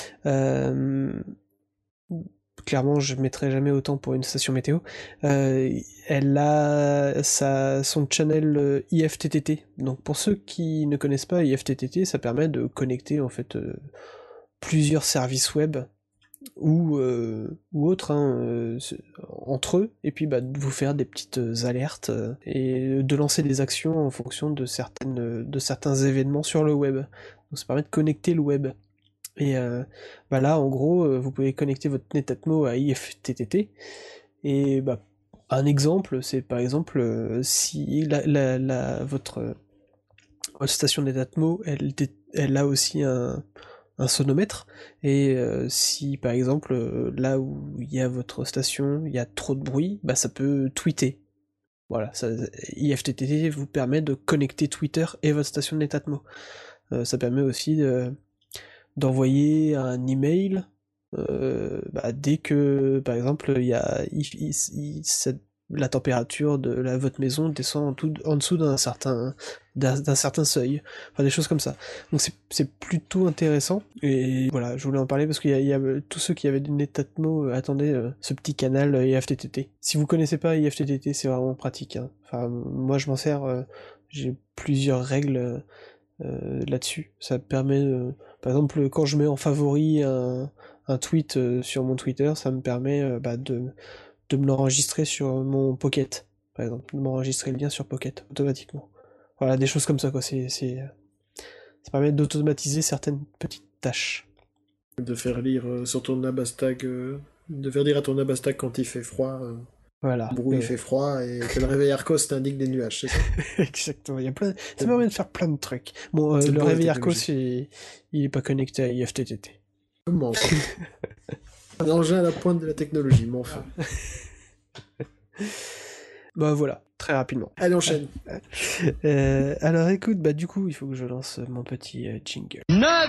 Clairement, je mettrai jamais autant pour une station météo. Elle a son channel IFTTT. Donc pour ceux qui ne connaissent pas IFTTT, ça permet de connecter en fait plusieurs services web ou autres entre eux, et puis de vous faire des petites alertes et de lancer des actions en fonction de certains événements sur le web. Donc ça permet de connecter le web. Et là, en gros, vous pouvez connecter votre Netatmo à IFTTT. Et un exemple, c'est par exemple si votre station Netatmo, elle a aussi un sonomètre. Et si par exemple, là où il y a votre station, il y a trop de bruit, ça peut tweeter. Voilà, IFTTT vous permet de connecter Twitter et votre station Netatmo. Ça permet aussi d'envoyer un email dès que, par exemple, la température de votre maison descend en dessous d'un certain seuil, enfin des choses comme ça. Donc c'est plutôt intéressant, et voilà, je voulais en parler parce qu'il y a tous ceux qui avaient des Netatmo attendaient ce petit canal IFTTT. Si vous connaissez pas IFTTT, c'est vraiment pratique, hein. Enfin, moi je m'en sers, j'ai plusieurs règles là-dessus. Ça permet, par exemple, quand je mets en favori un tweet sur mon Twitter, ça me permet de me l'enregistrer sur mon Pocket, par exemple, de m'enregistrer le lien sur Pocket automatiquement. Voilà, des choses comme ça, quoi. Ça permet d'automatiser certaines petites tâches. De faire lire sur ton Nabastag, de faire dire à ton Nabastag quand il fait froid. Voilà. Il fait froid et que le réveil Arcos t'indique des nuages, c'est ça? Exactement, ça permet de faire plein de trucs. Bon, le réveil Arcos, il est pas connecté à IFTTT. Comment ça? Un engin à la pointe de la technologie, mais enfin. Voilà, très rapidement. Allez, enchaîne. Alors écoute, du coup, il faut que je lance mon petit jingle.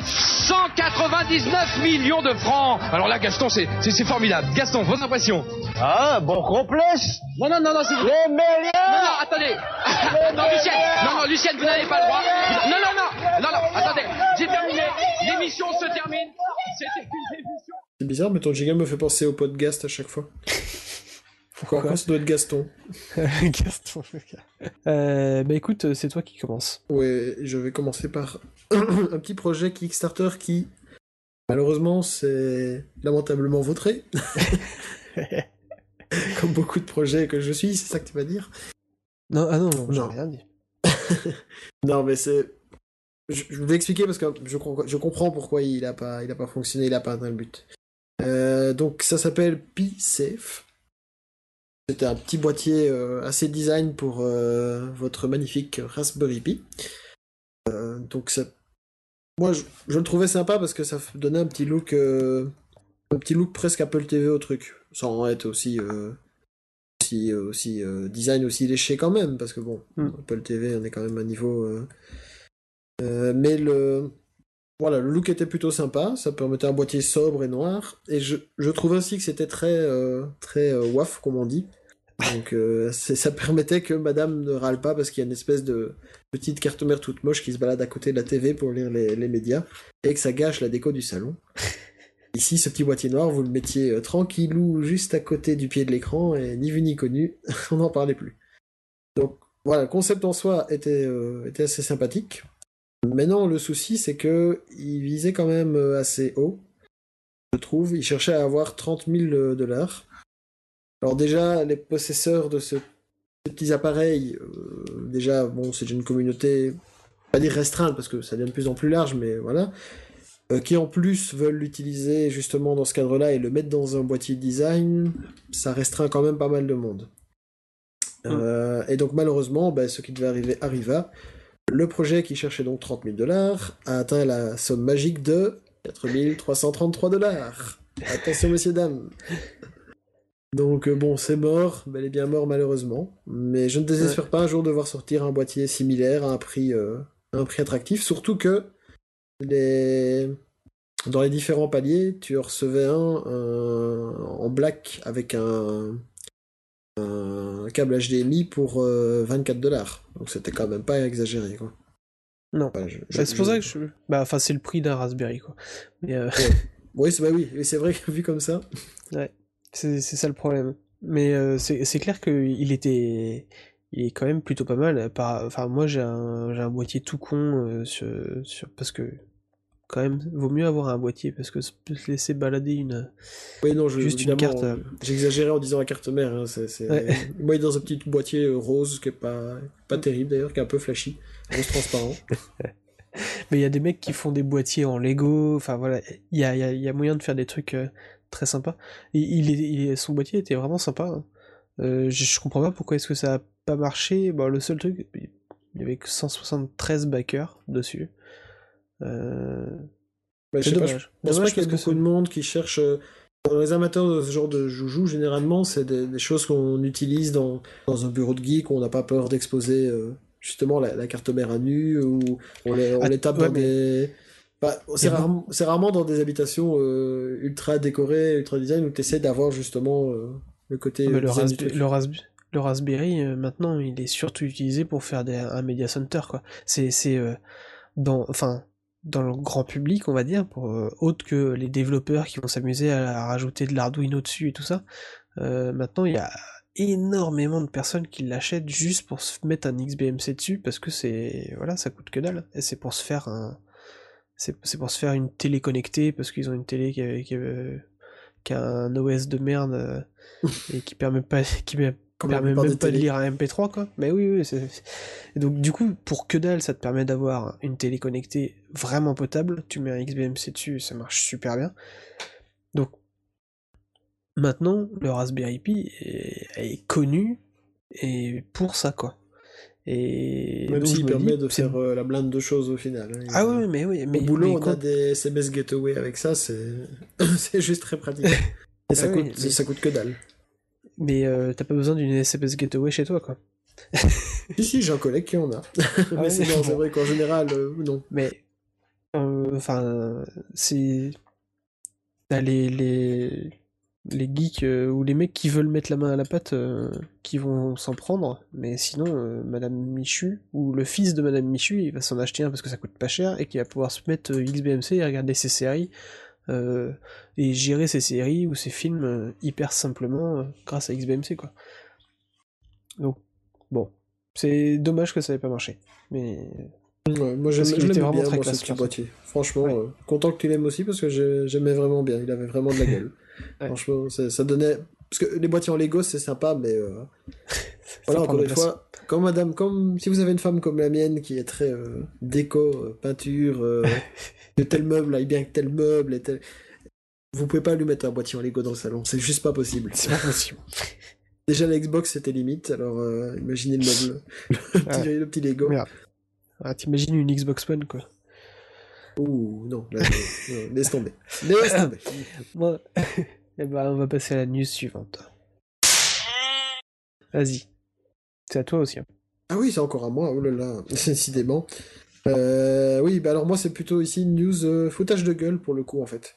999 millions de francs. Alors là, Gaston, c'est formidable. Gaston, vos impressions? Ah, bon complexe. Non, c'est vous. Les milliards. Non, attendez. Non, Lucienne, vous n'avez pas le droit. Non, attendez. J'ai terminé. L'émission se termine. C'était une émission. C'est bizarre, mais ton jingle me fait penser au podcast à chaque fois. Pourquoi ça doit être Gaston? Gaston, écoute, c'est toi qui commence. Ouais, je vais commencer par un petit projet Kickstarter qui, malheureusement, c'est lamentablement vautré. Comme beaucoup de projets que je suis, c'est ça que tu vas dire? Non, j'ai rien dit. Non, mais c'est... Je vais expliquer parce que je comprends pourquoi il a pas fonctionné, il a pas atteint le but. Donc ça s'appelle Pi-Safe. C'était un petit boîtier assez design pour votre magnifique Raspberry Pi. Donc ça Moi, je le trouvais sympa parce que ça donnait un petit look presque Apple TV au truc, sans être aussi design aussi léché quand même, parce que bon, Apple TV, on est quand même à un niveau. Mais voilà, le look était plutôt sympa, ça permettait un boîtier sobre et noir, et je trouvais aussi que c'était très WAF, comme on dit. Donc ça permettait que madame ne râle pas parce qu'il y a une espèce de petite carte mère toute moche qui se balade à côté de la TV pour lire les médias, et que ça gâche la déco du salon. Ici, ce petit boîtier noir, vous le mettiez tranquillou juste à côté du pied de l'écran, et ni vu ni connu, on n'en parlait plus. Donc voilà, le concept en soi était assez sympathique. Maintenant, le souci, c'est que il visait quand même assez haut, je trouve. Il cherchait à avoir $30,000. Alors déjà, les possesseurs de ces petits appareils, déjà, bon, c'est une communauté, pas dire restreinte, parce que ça devient de plus en plus large, mais voilà, qui en plus veulent l'utiliser justement dans ce cadre-là et le mettre dans un boîtier design, ça restreint quand même pas mal de monde. Et donc malheureusement, ce qui devait arriver arriva. Le projet qui cherchait donc $30,000 a atteint la somme magique de $4,333. Attention messieurs dames. Donc bon, c'est mort, bel et bien mort malheureusement. Mais je ne désespère pas un jour de voir sortir un boîtier similaire à un prix attractif, surtout que dans les différents paliers, tu recevais un en black avec un câble HDMI pour $24. Donc c'était quand même pas exagéré, quoi. Non. C'est pour ça que c'est le prix d'un Raspberry, quoi. Mais oui, c'est vrai que vu comme ça. Ouais, c'est ça le problème. Mais c'est clair qu'il est quand même plutôt pas mal. Enfin, moi j'ai un boîtier tout con parce que quand même, vaut mieux avoir un boîtier parce que se laisser balader juste une carte. J'exagérais en disant la carte mère. Hein, moi, il est dans un petit boîtier rose qui est pas terrible d'ailleurs, qui est un peu flashy, rose transparent. Mais il y a des mecs qui font des boîtiers en Lego. Enfin voilà, il y a moyen de faire des trucs très sympas. Son boîtier était vraiment sympa. Hein. Je comprends pas pourquoi est-ce que ça a pas marché. Bon, le seul truc, il y avait que 173 backers dessus. C'est dommage. Je pense pas qu'il y a beaucoup de monde qui cherche. Pour les amateurs de ce genre de joujou, généralement, c'est des choses qu'on utilise dans un bureau de geek où on n'a pas peur d'exposer justement la carte mère à nu, ou on les tape dans des. C'est rarement dans des habitations ultra décorées, ultra design, où tu essaies d'avoir justement le côté. Le Raspberry, maintenant, il est surtout utilisé pour faire un media center, quoi. Dans le grand public, on va dire, autre que les développeurs qui vont s'amuser à rajouter de l'Arduino dessus et tout ça. Maintenant, il y a énormément de personnes qui l'achètent juste pour se mettre un XBMC dessus, parce que ça coûte que dalle. Et c'est pour se faire une télé connectée, parce qu'ils ont une télé qui a un OS de merde et qui permet même pas de lire un MP3, quoi. Mais oui, Et donc, du coup, pour que dalle, ça te permet d'avoir une télé connectée vraiment potable. Tu mets un XBMC dessus, ça marche super bien. Donc, maintenant, le Raspberry Pi est connu et pour ça, quoi. Et même s'il permet de faire la blinde de choses au final. Hein. Ah oui, mais oui. Au boulot, on a des SMS Gateway avec ça, c'est juste très pratique. Et ça coûte que dalle. Mais t'as pas besoin d'une SMS Gateway chez toi, quoi. Si, j'ai un collègue qui en a. Mais c'est vrai qu'en général, non. Mais, c'est... T'as les geeks ou les mecs qui veulent mettre la main à la pâte qui vont s'en prendre, mais sinon, Madame Michu, ou le fils de Madame Michu, il va s'en acheter un parce que ça coûte pas cher, et qu'il va pouvoir se mettre XBMC et regarder ses séries, et gérer ses séries ou ses films hyper simplement grâce à XBMC, quoi. Donc, bon, c'est dommage que ça n'ait pas marché, mais... Ouais, moi j'aimais vraiment bien, très classe, ce petit boîtier. Franchement, content que tu l'aimes aussi, parce que j'aimais vraiment bien, il avait vraiment de la gueule. Franchement, ça donnait... Parce que les boîtiers en Lego, c'est sympa, mais... voilà, encore une fois, comme si vous avez une femme comme la mienne, qui est très déco, peinture, de tel meuble aille bien avec tel meuble, et tel... Vous pouvez pas lui mettre un boîtier en Lego dans le salon, c'est juste pas possible. C'est pas possible. Déjà la Xbox c'était limite, alors imaginez le meuble, le petit Lego. Merde. Ah, t'imagines une Xbox One, quoi. Ouh, non, là, non, laisse tomber. Laisse tomber. Bon, eh ben, on va passer à la news suivante. Vas-y. C'est à toi aussi. Hein. Ah oui, c'est encore à moi, oh là là, décidément. Oui, bah alors moi c'est plutôt ici une news foutage de gueule pour le coup en fait.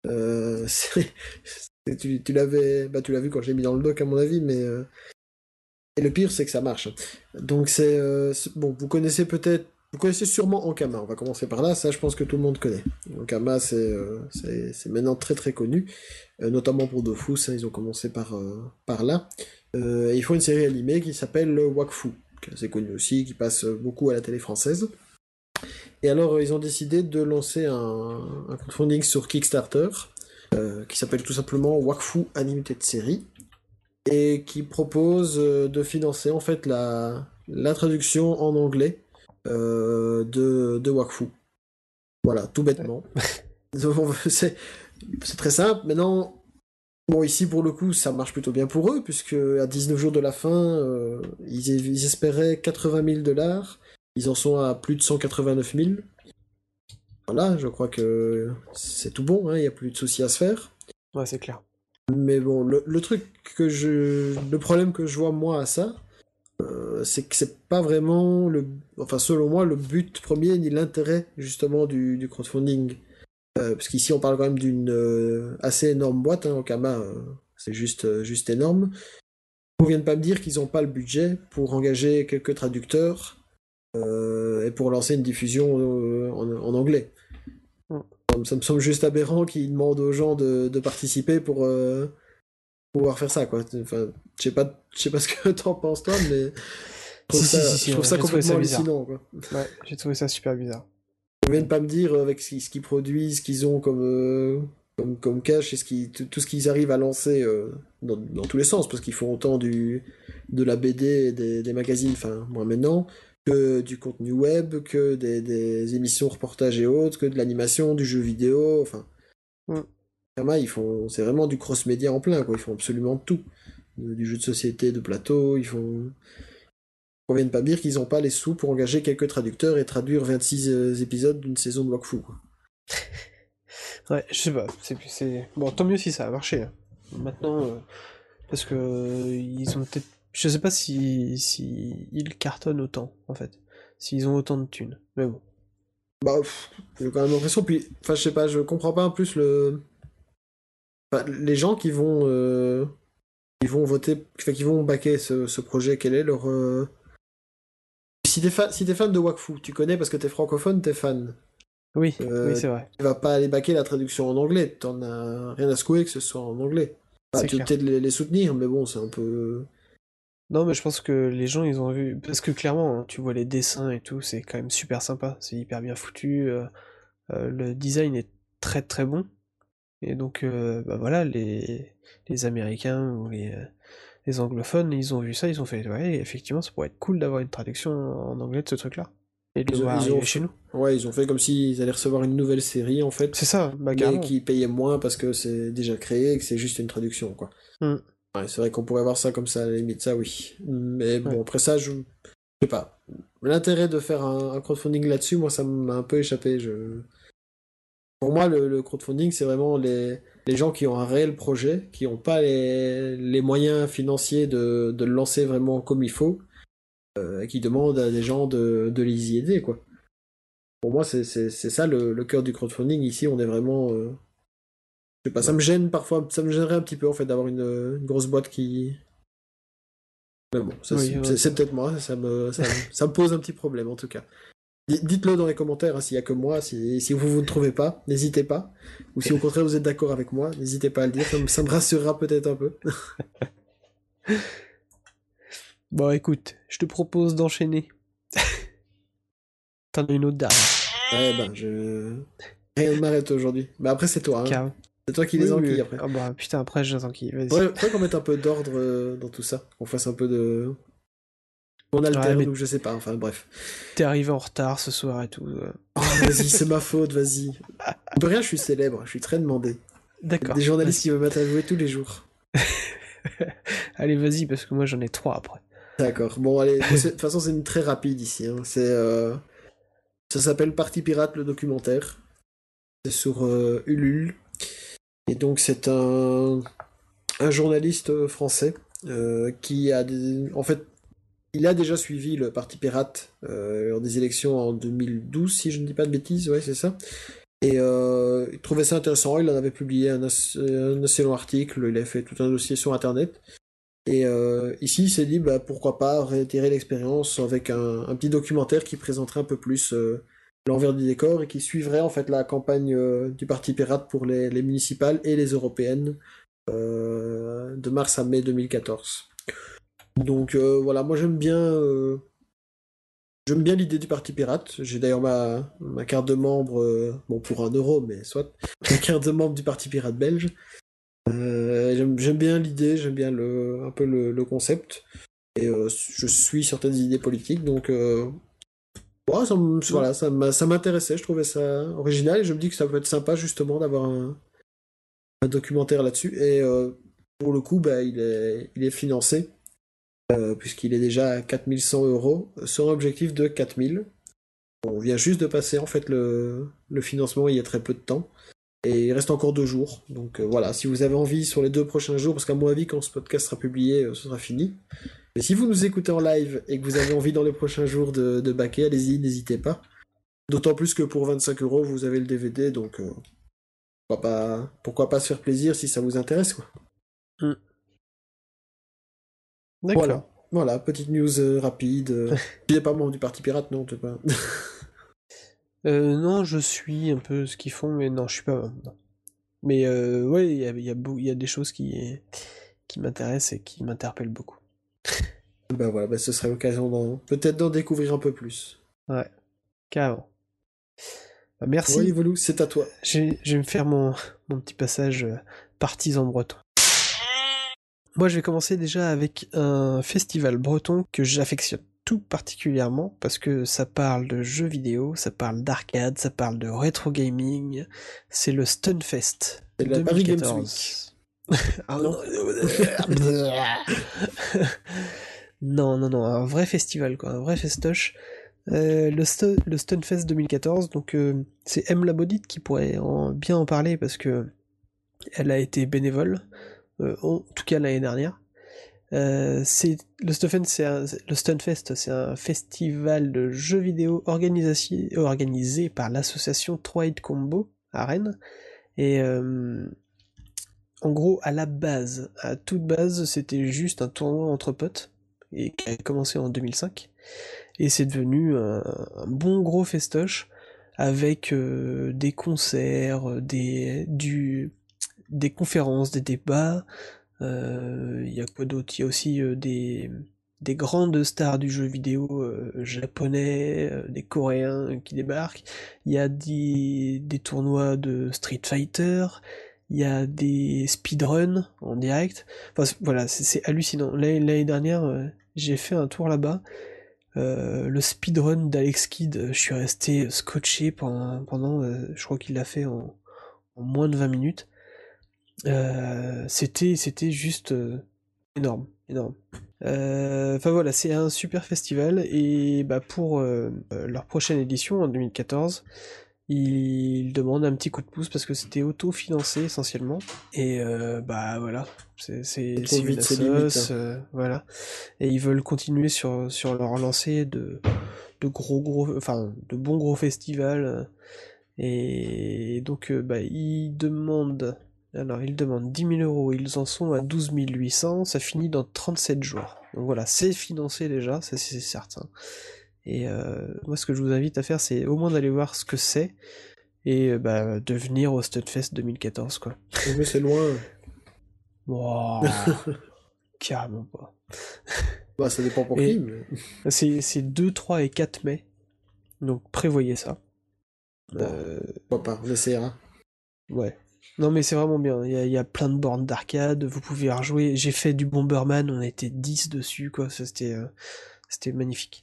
Tu l'as vu quand je l'ai mis dans le doc à mon avis, mais et le pire c'est que ça marche. Donc bon, vous connaissez sûrement Ankama. On va commencer par là. Ça, je pense que tout le monde connaît. Ankama, c'est maintenant très très connu, notamment pour Dofus. Ça, ils ont commencé par là. Ils font une série animée qui s'appelle Wakfu, qui est assez connue aussi, qui passe beaucoup à la télé française. Et alors, ils ont décidé de lancer un crowdfunding sur Kickstarter, qui s'appelle tout simplement Wakfu Animated Series, et qui propose de financer en fait la traduction en anglais de Wakfu. Voilà, tout bêtement. C'est très simple. Maintenant, bon, ici pour le coup, ça marche plutôt bien pour eux, puisque à 19 jours de la fin, ils espéraient 80 000 $. Ils en sont à plus de 189 000. Voilà, je crois que c'est tout bon, hein, il n'y a plus de soucis à se faire. Ouais, c'est clair. Mais bon, le problème que je vois moi à ça, c'est que c'est pas vraiment selon moi, le but premier ni l'intérêt justement du crowdfunding. Parce qu'ici on parle quand même d'une assez énorme boîte, hein, Ankama, c'est juste énorme. On vient de pas me dire qu'ils n'ont pas le budget pour engager quelques traducteurs et pour lancer une diffusion en anglais. Ça me semble juste aberrant qu'ils demandent aux gens de participer pour pouvoir faire ça, quoi. Enfin, je sais pas ce que t'en penses toi, mais je trouve ça complètement hallucinant, quoi. Ouais, j'ai trouvé ça super bizarre. Ils viennent pas me dire avec ce qu'ils produisent, ce qu'ils ont comme cash et tout ce qu'ils arrivent à lancer dans tous les sens, parce qu'ils font autant de la BD et des magazines, enfin moi maintenant, que du contenu web, que des émissions reportages et autres, que de l'animation, du jeu vidéo, enfin. C'est vraiment du cross-média en plein, quoi. Ils font absolument tout. Du jeu de société, de plateau, On vient de pas me dire qu'ils n'ont pas les sous pour engager quelques traducteurs et traduire 26 épisodes d'une saison de Wakfu, quoi. Ouais, je sais pas. Bon, tant mieux si ça a marché. Hein. Maintenant, parce que ils ont peut-être... Je sais pas si ils cartonnent autant, en fait. S'ils ont autant de thunes. Mais bon. Bah, j'ai quand même l'impression, puis... Enfin, je sais pas, je comprends pas en plus les gens qui vont voter, enfin, qui vont backer ce projet, quel est leur... Si t'es fan de Wakfu, tu connais parce que t'es francophone, t'es fan. Oui, c'est vrai. Tu vas pas aller backer la traduction en anglais, t'en as rien à secouer que ce soit en anglais. Bah, tu peux peut-être les soutenir, mais bon, c'est un peu... Non, mais je pense que les gens, ils ont vu... Parce que clairement, hein, tu vois les dessins et tout, c'est quand même super sympa. C'est hyper bien foutu. Le design est très très bon. Et donc, bah voilà, les Américains ou les anglophones, ils ont vu ça, ils ont fait, ouais, effectivement, ça pourrait être cool d'avoir une traduction en anglais de ce truc-là. Et de le voir arriver chez nous. Ouais, ils ont fait comme s'ils allaient recevoir une nouvelle série, en fait. C'est ça, mais qui payaient moins parce que c'est déjà créé et que c'est juste une traduction, quoi. Ouais, c'est vrai qu'on pourrait voir ça comme ça, à la limite, ça, oui. Mais bon, après ça, je sais pas. L'intérêt de faire un crowdfunding là-dessus, moi, ça m'a un peu échappé. Pour moi, le crowdfunding, c'est vraiment les gens qui ont un réel projet, qui n'ont pas les moyens financiers de le lancer vraiment comme il faut, et qui demandent à des gens de les y aider, quoi. Pour moi, c'est ça le cœur du crowdfunding. Ici, on est vraiment... je sais pas, ça me gêne parfois, ça me gênerait un petit peu, en fait, d'avoir une grosse boîte qui... Mais bon, c'est peut-être moi, ça me pose un petit problème, en tout cas. Dites-le dans les commentaires, hein, s'il n'y a que moi, si vous ne trouvez pas, n'hésitez pas. Ou si au contraire vous êtes d'accord avec moi, n'hésitez pas à le dire, ça me rassurera peut-être un peu. Bon, écoute, je te propose d'enchaîner. T'en as une autre derrière. Ouais, rien ne m'arrête aujourd'hui. Mais après, c'est toi. Hein. C'est toi qui les enquilles après. Ah bah putain, après, je les enquille. Vas-y. Faudrait qu'on mette un peu d'ordre dans tout ça. Qu'on fasse un peu de... On alterne ou je sais pas, enfin bref. T'es arrivé en retard ce soir et tout. Oh, vas-y, c'est ma faute, vas-y. De rien, je suis célèbre, je suis très demandé. D'accord. Des journalistes qui me mettent à jouer tous les jours. Allez, vas-y, parce que moi j'en ai 3 après. D'accord, bon allez, de toute façon c'est une très rapide ici. Hein. Ça s'appelle Partie Pirate, le documentaire. C'est sur Ulule. Et donc c'est un journaliste français qui a en fait, il a déjà suivi le Parti Pirate lors des élections en 2012, si je ne dis pas de bêtises, ouais c'est ça. Et il trouvait ça intéressant, il en avait publié un assez long article, il a fait tout un dossier sur Internet. Et ici, il s'est dit, bah, pourquoi pas réitérer l'expérience avec un petit documentaire qui présenterait un peu plus l'envers du décor et qui suivrait en fait la campagne du Parti Pirate pour les municipales et les européennes de mars à mai 2014. Donc voilà, moi j'aime bien l'idée du Parti Pirate. J'ai d'ailleurs ma carte de membre, bon pour 1€, mais soit, ma carte de membre du Parti Pirate belge. J'aime bien l'idée, j'aime bien un peu le concept. Et je suis certaines idées politiques, donc ouais, ça m'intéressait, je trouvais ça original, et je me dis que ça peut être sympa justement d'avoir un documentaire là-dessus. Et pour le coup, bah, il est financé, puisqu'il est déjà à 4100€ sur un objectif de 4000. On vient juste de passer en fait le financement il y a très peu de temps. Et il reste encore 2 jours. Donc voilà, si vous avez envie sur les 2 prochains jours, parce qu'à mon avis, quand ce podcast sera publié, ce sera fini. Mais si vous nous écoutez en live et que vous avez envie dans les prochains jours de backer, allez-y, n'hésitez pas. D'autant plus que pour 25€, vous avez le DVD, donc pourquoi pas se faire plaisir si ça vous intéresse, quoi. D'accord. Voilà, petite news rapide. Tu n'es pas membre du Parti Pirate, non, t'es pas... Non, je suis un peu ce qu'ils font, mais non, je suis pas membre, non. Mais ouais, il y a des choses qui m'intéressent et qui m'interpellent beaucoup. Bah voilà, ce serait l'occasion peut-être d'en découvrir un peu plus. Ouais, carrément. Bah, merci. Oui, Volou, c'est à toi. Je vais me faire mon petit passage partisan breton. Moi, je vais commencer déjà avec un festival breton que j'affectionne tout particulièrement parce que ça parle de jeux vidéo, ça parle d'arcade, ça parle de rétro gaming. C'est le Stunfest 2014. C'est la Paris Games Week. Ah, non. non, un vrai festival, quoi, un vrai festoche. Le Stunfest 2014, donc c'est M. Labodite qui pourrait bien en parler parce que elle a été bénévole, en tout cas l'année dernière. Le Stunfest, c'est un festival de jeux vidéo organisé par l'association 3-Hit Combo à Rennes. Et en gros, à toute base, c'était juste un tournoi entre potes et qui a commencé en 2005. Et c'est devenu un bon gros festoche avec des concerts, des conférences, des débats. Il y a quoi d'autre? Il y a aussi des grandes stars du jeu vidéo japonais, des coréens qui débarquent. Il y a des tournois de Street Fighter. Il y a des speedruns en direct. Enfin voilà, c'est hallucinant. L'année dernière, j'ai fait un tour là-bas. Le speedrun d'Alex Kidd, je suis resté scotché pendant je crois qu'il l'a fait en moins de 20 minutes. C'était juste énorme. Enfin voilà, c'est un super festival et bah pour leur prochaine édition en 2014, ils demandent un petit coup de pouce parce que c'était auto-financé essentiellement et bah voilà, c'est une assos, voilà, et ils veulent continuer sur leur lancée de bons gros festivals et donc bah ils demandent 10 000€, ils en sont à 12 800, ça finit dans 37 jours. Donc voilà, c'est financé déjà, ça c'est certain. Et moi ce que je vous invite à faire, c'est au moins d'aller voir ce que c'est, et de venir au Stunfest 2014, quoi. Mais c'est loin. Wow, carrément pas. Bah ça dépend pour qui, mais... C'est 2, 3 et 4 mai, donc prévoyez ça. Pourquoi pas, on essaiera. Ouais. Non mais c'est vraiment bien, il y a plein de bornes d'arcade, vous pouvez y rejouer. J'ai fait du Bomberman, on était 10 dessus, quoi, c'était magnifique.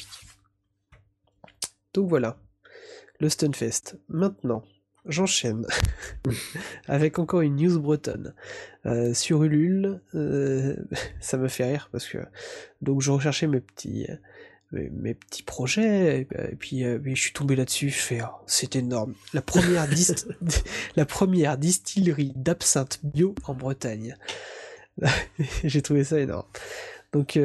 Donc voilà, le Stunfest. Maintenant, j'enchaîne avec encore une news bretonne. Sur Ulule, ça me fait rire parce que donc je recherchais mes petits mes petits projets, et puis je suis tombé là-dessus, je fais c'est énorme. La première distillerie d'absinthe bio en Bretagne. J'ai trouvé ça énorme. Donc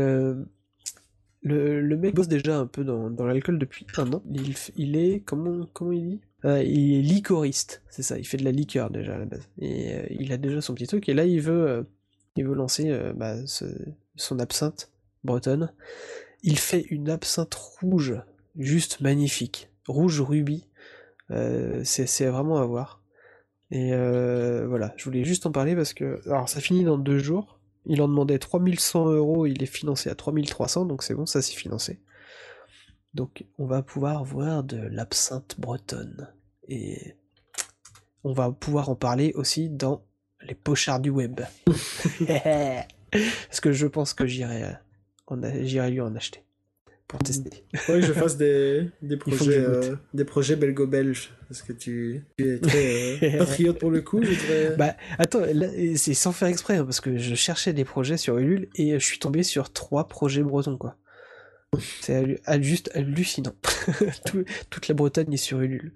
le mec bosse déjà un peu dans l'alcool depuis 1 an. Il est comment il dit il est liquoriste, c'est ça, il fait de la liqueur déjà à la base. Et il a déjà son petit truc, et là il veut lancer son absinthe bretonne. Il fait une absinthe rouge, juste magnifique, rouge rubis, c'est vraiment à voir. Et voilà, je voulais juste en parler parce que, alors ça finit dans 2 jours, il en demandait 3100 €, il est financé à 3300, donc c'est bon, ça c'est financé. Donc on va pouvoir voir de l'absinthe bretonne, et on va pouvoir en parler aussi dans les pochards du web. Parce que je pense que j'irai lui en acheter pour tester. Ouais, que je fasse des projets belgo-belges, parce que tu es très patriote pour le coup. Bah attends, là, c'est sans faire exprès, hein, parce que je cherchais des projets sur Ulule et je suis tombé sur 3 projets bretons, quoi. C'est juste hallucinant. Toute la Bretagne est sur Ulule.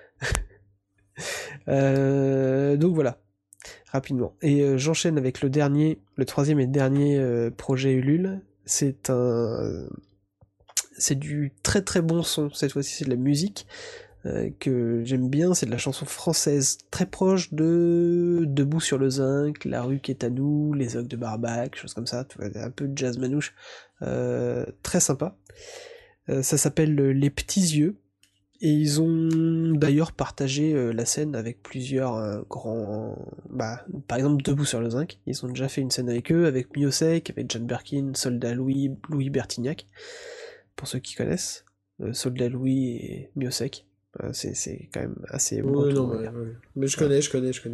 Donc voilà, rapidement. Et j'enchaîne avec le 3e et dernier projet Ulule. C'est du très très bon son. Cette fois-ci, c'est de la musique que j'aime bien. C'est de la chanson française très proche de Debout sur le zinc, La rue qui est à nous, Les Ogres de Barbac, choses comme ça. Un peu de jazz manouche. Très sympa. Ça s'appelle Les Petits Yeux. Et ils ont d'ailleurs partagé la scène avec plusieurs grands... par exemple, Debout sur le zinc. Ils ont déjà fait une scène avec eux, avec Miosek, avec John Birkin, Soldat Louis Bertignac. Pour ceux qui connaissent, Soldat Louis et Miosek, c'est quand même assez bon. Ouais. Mais je connais.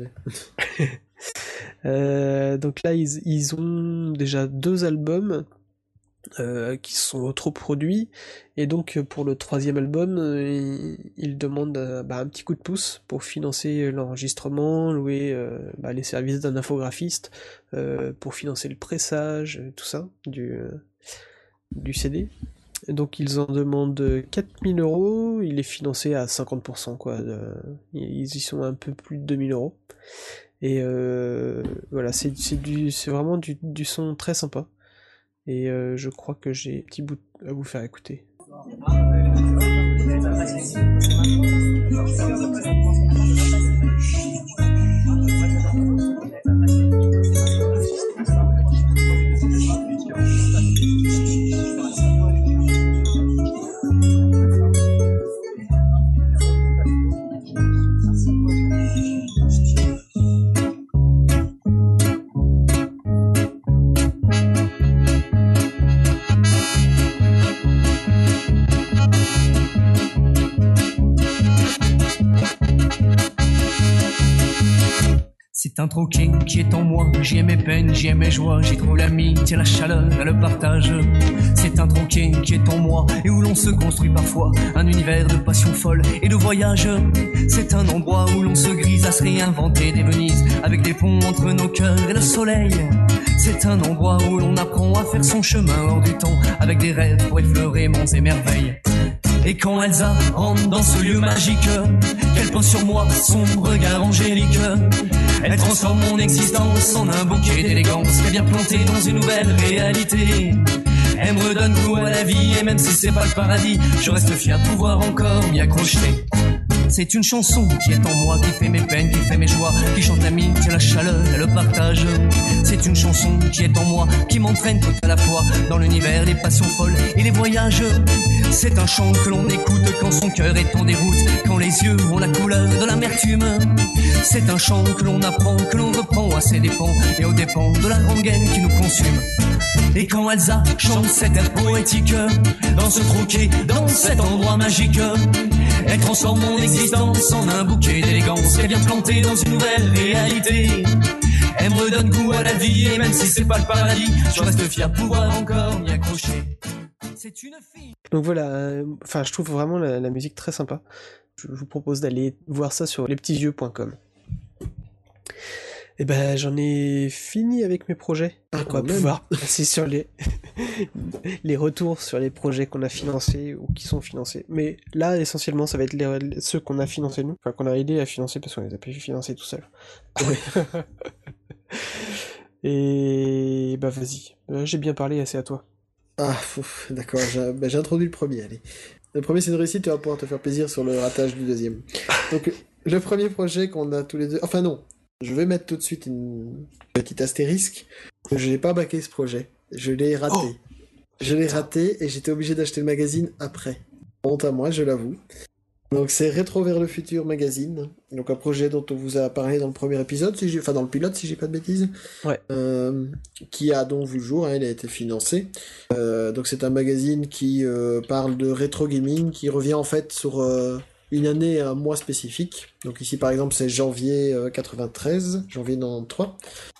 Donc là, ils ont déjà 2 albums qui sont autoproduits, et donc pour le 3e album, ils demandent un petit coup de pouce pour financer l'enregistrement, louer les services d'un infographiste, pour financer le pressage, tout ça, du CD. Donc ils en demandent 4000 €, il est financé à 50%, quoi. Ils y sont un peu plus de 2000 €. Et voilà, c'est vraiment du son très sympa. Et je crois que j'ai un petit bout à vous faire écouter. C'est un troquet qui est en moi, j'y ai mes peines, j'y ai mes joies, j'y trouve l'amitié, la chaleur et le partage. C'est un troquet qui est en moi et où l'on se construit parfois un univers de passion folle et de voyage. C'est un endroit où l'on se grise à se réinventer des Venises avec des ponts entre nos cœurs et le soleil. C'est un endroit où l'on apprend à faire son chemin hors du temps avec des rêves pour effleurer monts et merveilles. Et quand Elsa rentre dans ce lieu magique, qu'elle pose sur moi son regard angélique, elle transforme mon existence en un bouquet d'élégance qu'elle vient planter dans une nouvelle réalité. Elle me redonne goût à la vie, et même si c'est pas le paradis, je reste fier de pouvoir encore m'y accrocher. C'est une chanson qui est en moi, qui fait mes peines, qui fait mes joies, qui chante l'amitié, la chaleur et le partage. C'est une chanson qui est en moi, qui m'entraîne tout à la fois dans l'univers des passions folles et les voyages. C'est un chant que l'on écoute quand son cœur est en déroute, quand les yeux ont la couleur de l'amertume. C'est un chant que l'on apprend, que l'on reprend à ses dépens et aux dépens de la rengaine qui nous consume. Et quand Elsa chante cet air poétique, dans ce troquet, dans cet endroit magique, elle transforme mon existence en un bouquet d'élégance qu'elle vient planter dans une nouvelle réalité. Elle me redonne goût à la vie, et même si c'est pas le paradis, je reste fier de pouvoir encore m'y accrocher. C'est une fille. Donc voilà, je trouve vraiment la musique très sympa. Je vous propose d'aller voir ça sur lespetitsyeux.com. Et j'en ai fini avec mes projets. On va pouvoir passer sur les retours sur les projets qu'on a financés ou qui sont financés. Mais là, essentiellement, ça va être ceux qu'on a financés nous, enfin qu'on a aidé à financer parce qu'on les a pas financés tout seul. Et bah vas-y, j'ai bien parlé, assez à toi. Ah, d'accord, j'ai introduit le premier, allez. Le premier, c'est une réussite, tu vas pouvoir te faire plaisir sur le ratage du deuxième. Donc, le premier projet qu'on a tous les deux... Enfin non, je vais mettre tout de suite une petite astérisque. Je n'ai pas baqué ce projet. Je l'ai raté. Oh, je l'ai raté et j'étais obligé d'acheter le magazine après. Honte à moi, je l'avoue. Donc c'est Rétro vers le futur magazine, donc un projet dont on vous a parlé dans le premier épisode, enfin dans le pilote si j'ai pas de bêtises, ouais. Qui a donc vu le jour, hein, il a été financé. Donc c'est un magazine qui parle de rétro gaming, qui revient en fait sur une année et un mois spécifique. Donc ici par exemple c'est janvier 93, janvier 93,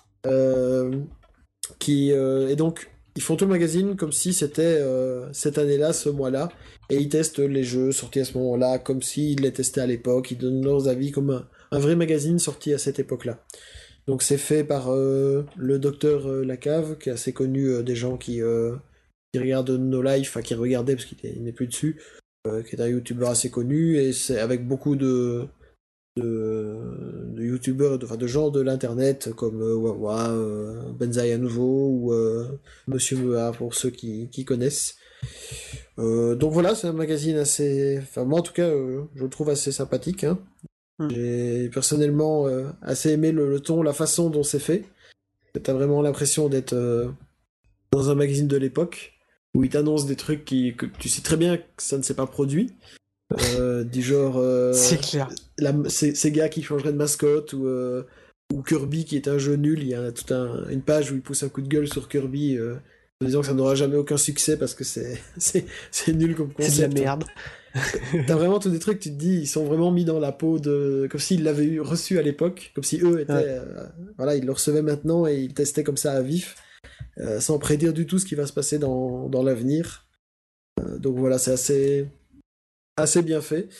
et donc ils font tout le magazine comme si c'était cette année-là, ce mois-là. Et ils testent les jeux sortis à ce moment-là, comme s'ils les testaient à l'époque. Ils donnent leurs avis comme un vrai magazine sorti à cette époque-là. Donc c'est fait par le docteur Lacave, qui est assez connu des gens qui regardent No Life, enfin qui regardaient parce qu'il n'est plus dessus, qui est un youtubeur assez connu, et c'est avec beaucoup de youtubeurs, de gens de l'internet, comme Wawa, Benzaï à nouveau, ou Monsieur Mea, pour ceux qui connaissent. Donc voilà, c'est un magazine assez... Enfin, moi en tout cas, je le trouve assez sympathique. Hein. J'ai personnellement assez aimé le ton, la façon dont c'est fait. T'as vraiment l'impression d'être dans un magazine de l'époque, où ils t'annoncent des trucs que tu sais très bien que ça ne s'est pas produit. Du genre... c'est clair. Ces gars qui changeraient de mascotte, ou Kirby qui est un jeu nul. Il y a toute une page où il pousse un coup de gueule sur Kirby... en disant que ça n'aura jamais aucun succès parce que c'est nul comme concept. C'est de la merde. T'as vraiment tous des trucs, tu te dis, ils sont vraiment mis dans la peau de... Comme s'ils l'avaient reçu à l'époque, comme si eux étaient... voilà, ils le recevaient maintenant et ils testaient comme ça à vif, sans prédire du tout ce qui va se passer dans l'avenir. Donc voilà, c'est assez bien fait.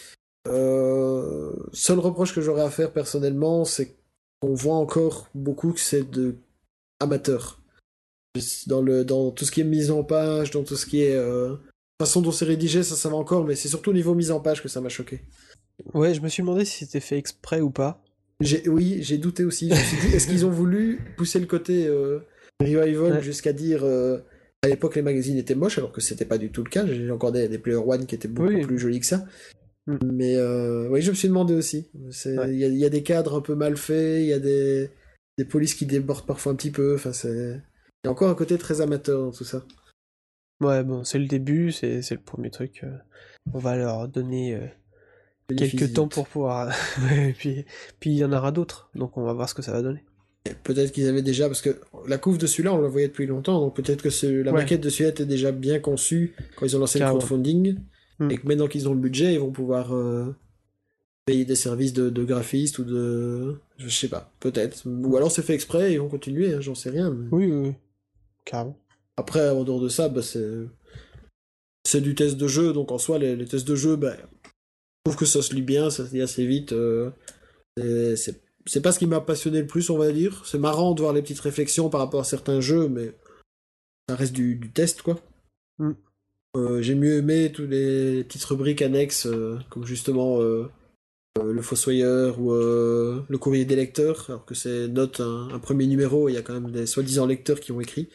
Seul reproche que j'aurais à faire personnellement, c'est qu'on voit encore beaucoup que c'est de amateurs. Dans tout ce qui est mise en page, dans tout ce qui est façon dont c'est rédigé, ça va encore, mais c'est surtout au niveau mise en page que ça m'a choqué. Ouais, je me suis demandé si c'était fait exprès ou pas. Oui, j'ai douté aussi. Je me suis dit, est-ce qu'ils ont voulu pousser le côté revival jusqu'à dire à l'époque les magazines étaient moches, alors que c'était pas du tout le cas. J'ai encore des Player One qui étaient beaucoup plus jolis que ça. Mais oui, je me suis demandé aussi. Il y a des cadres un peu mal faits, il y a des polices qui débordent parfois un petit peu. Enfin, il y a encore un côté très amateur dans tout ça. Ouais, bon, c'est le début, c'est le premier truc. On va leur donner quelques temps pour pouvoir... puis il y en aura d'autres, donc on va voir ce que ça va donner. Et peut-être qu'ils avaient déjà... Parce que la couve de celui-là, on la voyait depuis longtemps, donc peut-être que la maquette de celui-là était déjà bien conçue quand ils ont lancé le crowdfunding, et que maintenant qu'ils ont le budget, ils vont pouvoir payer des services de graphistes ou de... Je sais pas, peut-être. Ou alors c'est fait exprès et ils vont continuer, hein, j'en sais rien. Mais... Oui. Carrément. Après, en dehors de ça, c'est du test de jeu, donc en soi, les tests de jeu, je trouve que ça se lit bien, ça se lit assez vite. C'est pas ce qui m'a passionné le plus, on va dire. C'est marrant de voir les petites réflexions par rapport à certains jeux, mais ça reste du test, quoi. J'ai mieux aimé toutes les petites rubriques annexes, comme justement le Fossoyeur ou le courrier des lecteurs, alors que c'est note un premier numéro, il y a quand même des soi-disant lecteurs qui ont écrit.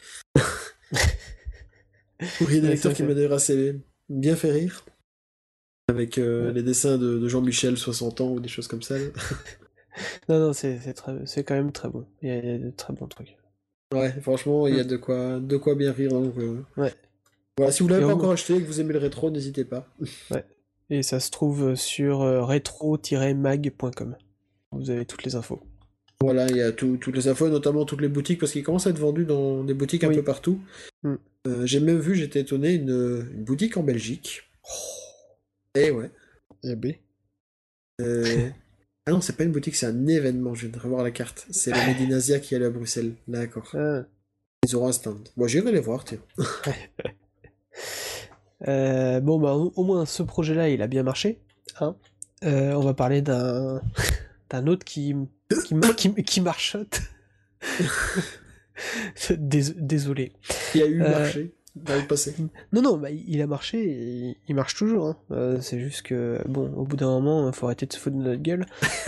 Courrier des lecteurs qui m'a d'ailleurs assez bien fait rire, avec les dessins de Jean-Michel 60 ans ou des choses comme ça. non, c'est quand même très bon. Il y a de très bons trucs. Ouais, franchement, il y a de quoi bien rire. Donc, ouais. Voilà, si vous l'avez pas encore acheté et que vous aimez le rétro, n'hésitez pas. Ouais. Et ça se trouve sur retro-mag.com. Vous avez toutes les infos. Voilà, il y a toutes les infos, notamment toutes les boutiques, parce qu'il commence à être vendu dans des boutiques un peu partout. J'ai même vu, j'étais étonné, une boutique en Belgique. Et ouais. Et B. Ah non, c'est pas une boutique, c'est un événement, je viens de revoir la carte. C'est le Made in Asia qui est allé à Bruxelles. D'accord. Ils auront un stand. Bon, j'irai les voir, tiens. Bon, au moins, ce projet-là, il a bien marché. Hein. On va parler d'un autre qui marchote. Désolé. Il y a eu marché. dans le passé. Non, bah, il a marché, et il marche toujours. Hein. C'est juste que, bon, au bout d'un moment, il faut arrêter de se foutre de notre gueule.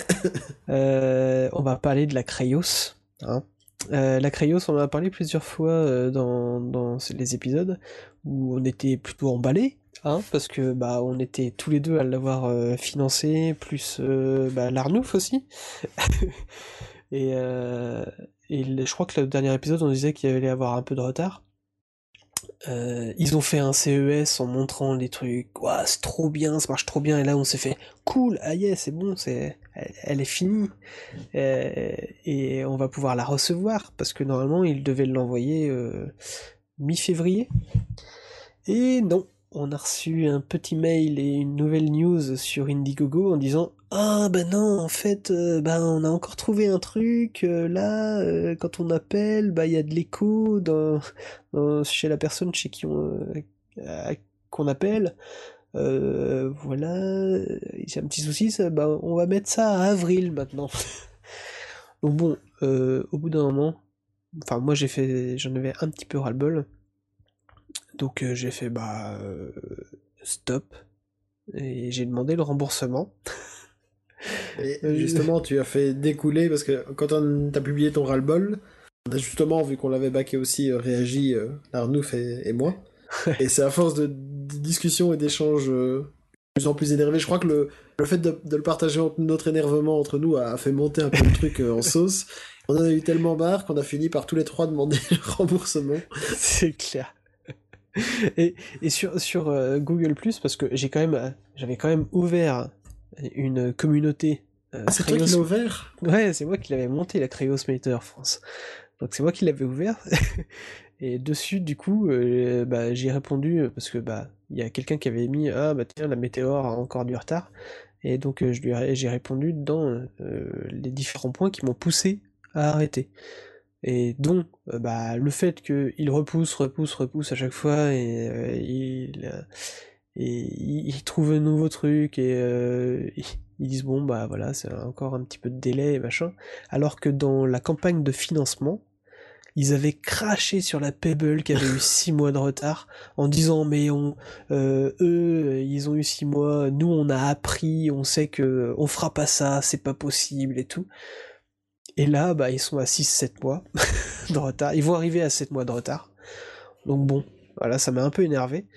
On va parler de la Creios. Hein. La Creios, on en a parlé plusieurs fois dans les épisodes, où on était plutôt emballés. Hein, parce que bah on était tous les deux à l'avoir financé, plus l'Arnouf aussi. et je crois que le dernier épisode on disait qu'il allait avoir un peu de retard. Ils ont fait un CES en montrant les trucs, ouah, c'est trop bien, ça marche trop bien, et là on s'est fait cool, ah yeah, c'est bon, elle est finie, et on va pouvoir la recevoir, parce que normalement ils devaient l'envoyer mi-février. Et non, on a reçu un petit mail et une nouvelle news sur Indiegogo en disant « Ah bah non, en fait, on a encore trouvé un truc, là, quand on appelle, il y a de l'écho chez la personne chez qui qu'on appelle, voilà, c'est un petit souci, on va mettre ça à avril maintenant. » Donc bon, au bout d'un moment, enfin moi j'en avais un petit peu ras-le-bol. Donc j'ai fait stop, et j'ai demandé le remboursement. Et justement, tu as fait découler, parce que quand t'as publié ton ras-le-bol, on a justement, vu qu'on l'avait backé aussi, réagi, Arnouf et moi. Et c'est à force de discussions et d'échanges de plus en plus énervés. Je crois que le fait de le partager, notre énervement entre nous a fait monter un peu le truc en sauce. On en a eu tellement marre qu'on a fini par tous les trois demander le remboursement. C'est clair. Et sur Google+, parce que j'avais quand même ouvert une communauté. C'est toi qui l'as ouvert ? Ouais, c'est moi qui l'avais monté, la Creios Mater France. Donc c'est moi qui l'avais ouvert. Et dessus, du coup, j'ai répondu, parce que il y a quelqu'un qui avait mis « Ah tiens, la météore a encore du retard ». Et donc j'ai répondu dans les différents points qui m'ont poussé à arrêter. Et donc, le fait qu'il repousse à chaque fois, et il trouve un nouveau truc, et ils disent bon voilà, c'est encore un petit peu de délai et machin, alors que dans la campagne de financement, ils avaient craché sur la Pebble qui avait eu 6 mois de retard, en disant mais eux ils ont eu 6 mois, nous on a appris, on sait que on fera pas ça, c'est pas possible et tout. Et là, ils sont à 6-7 mois de retard. Ils vont arriver à 7 mois de retard. Donc bon, voilà, ça m'a un peu énervé.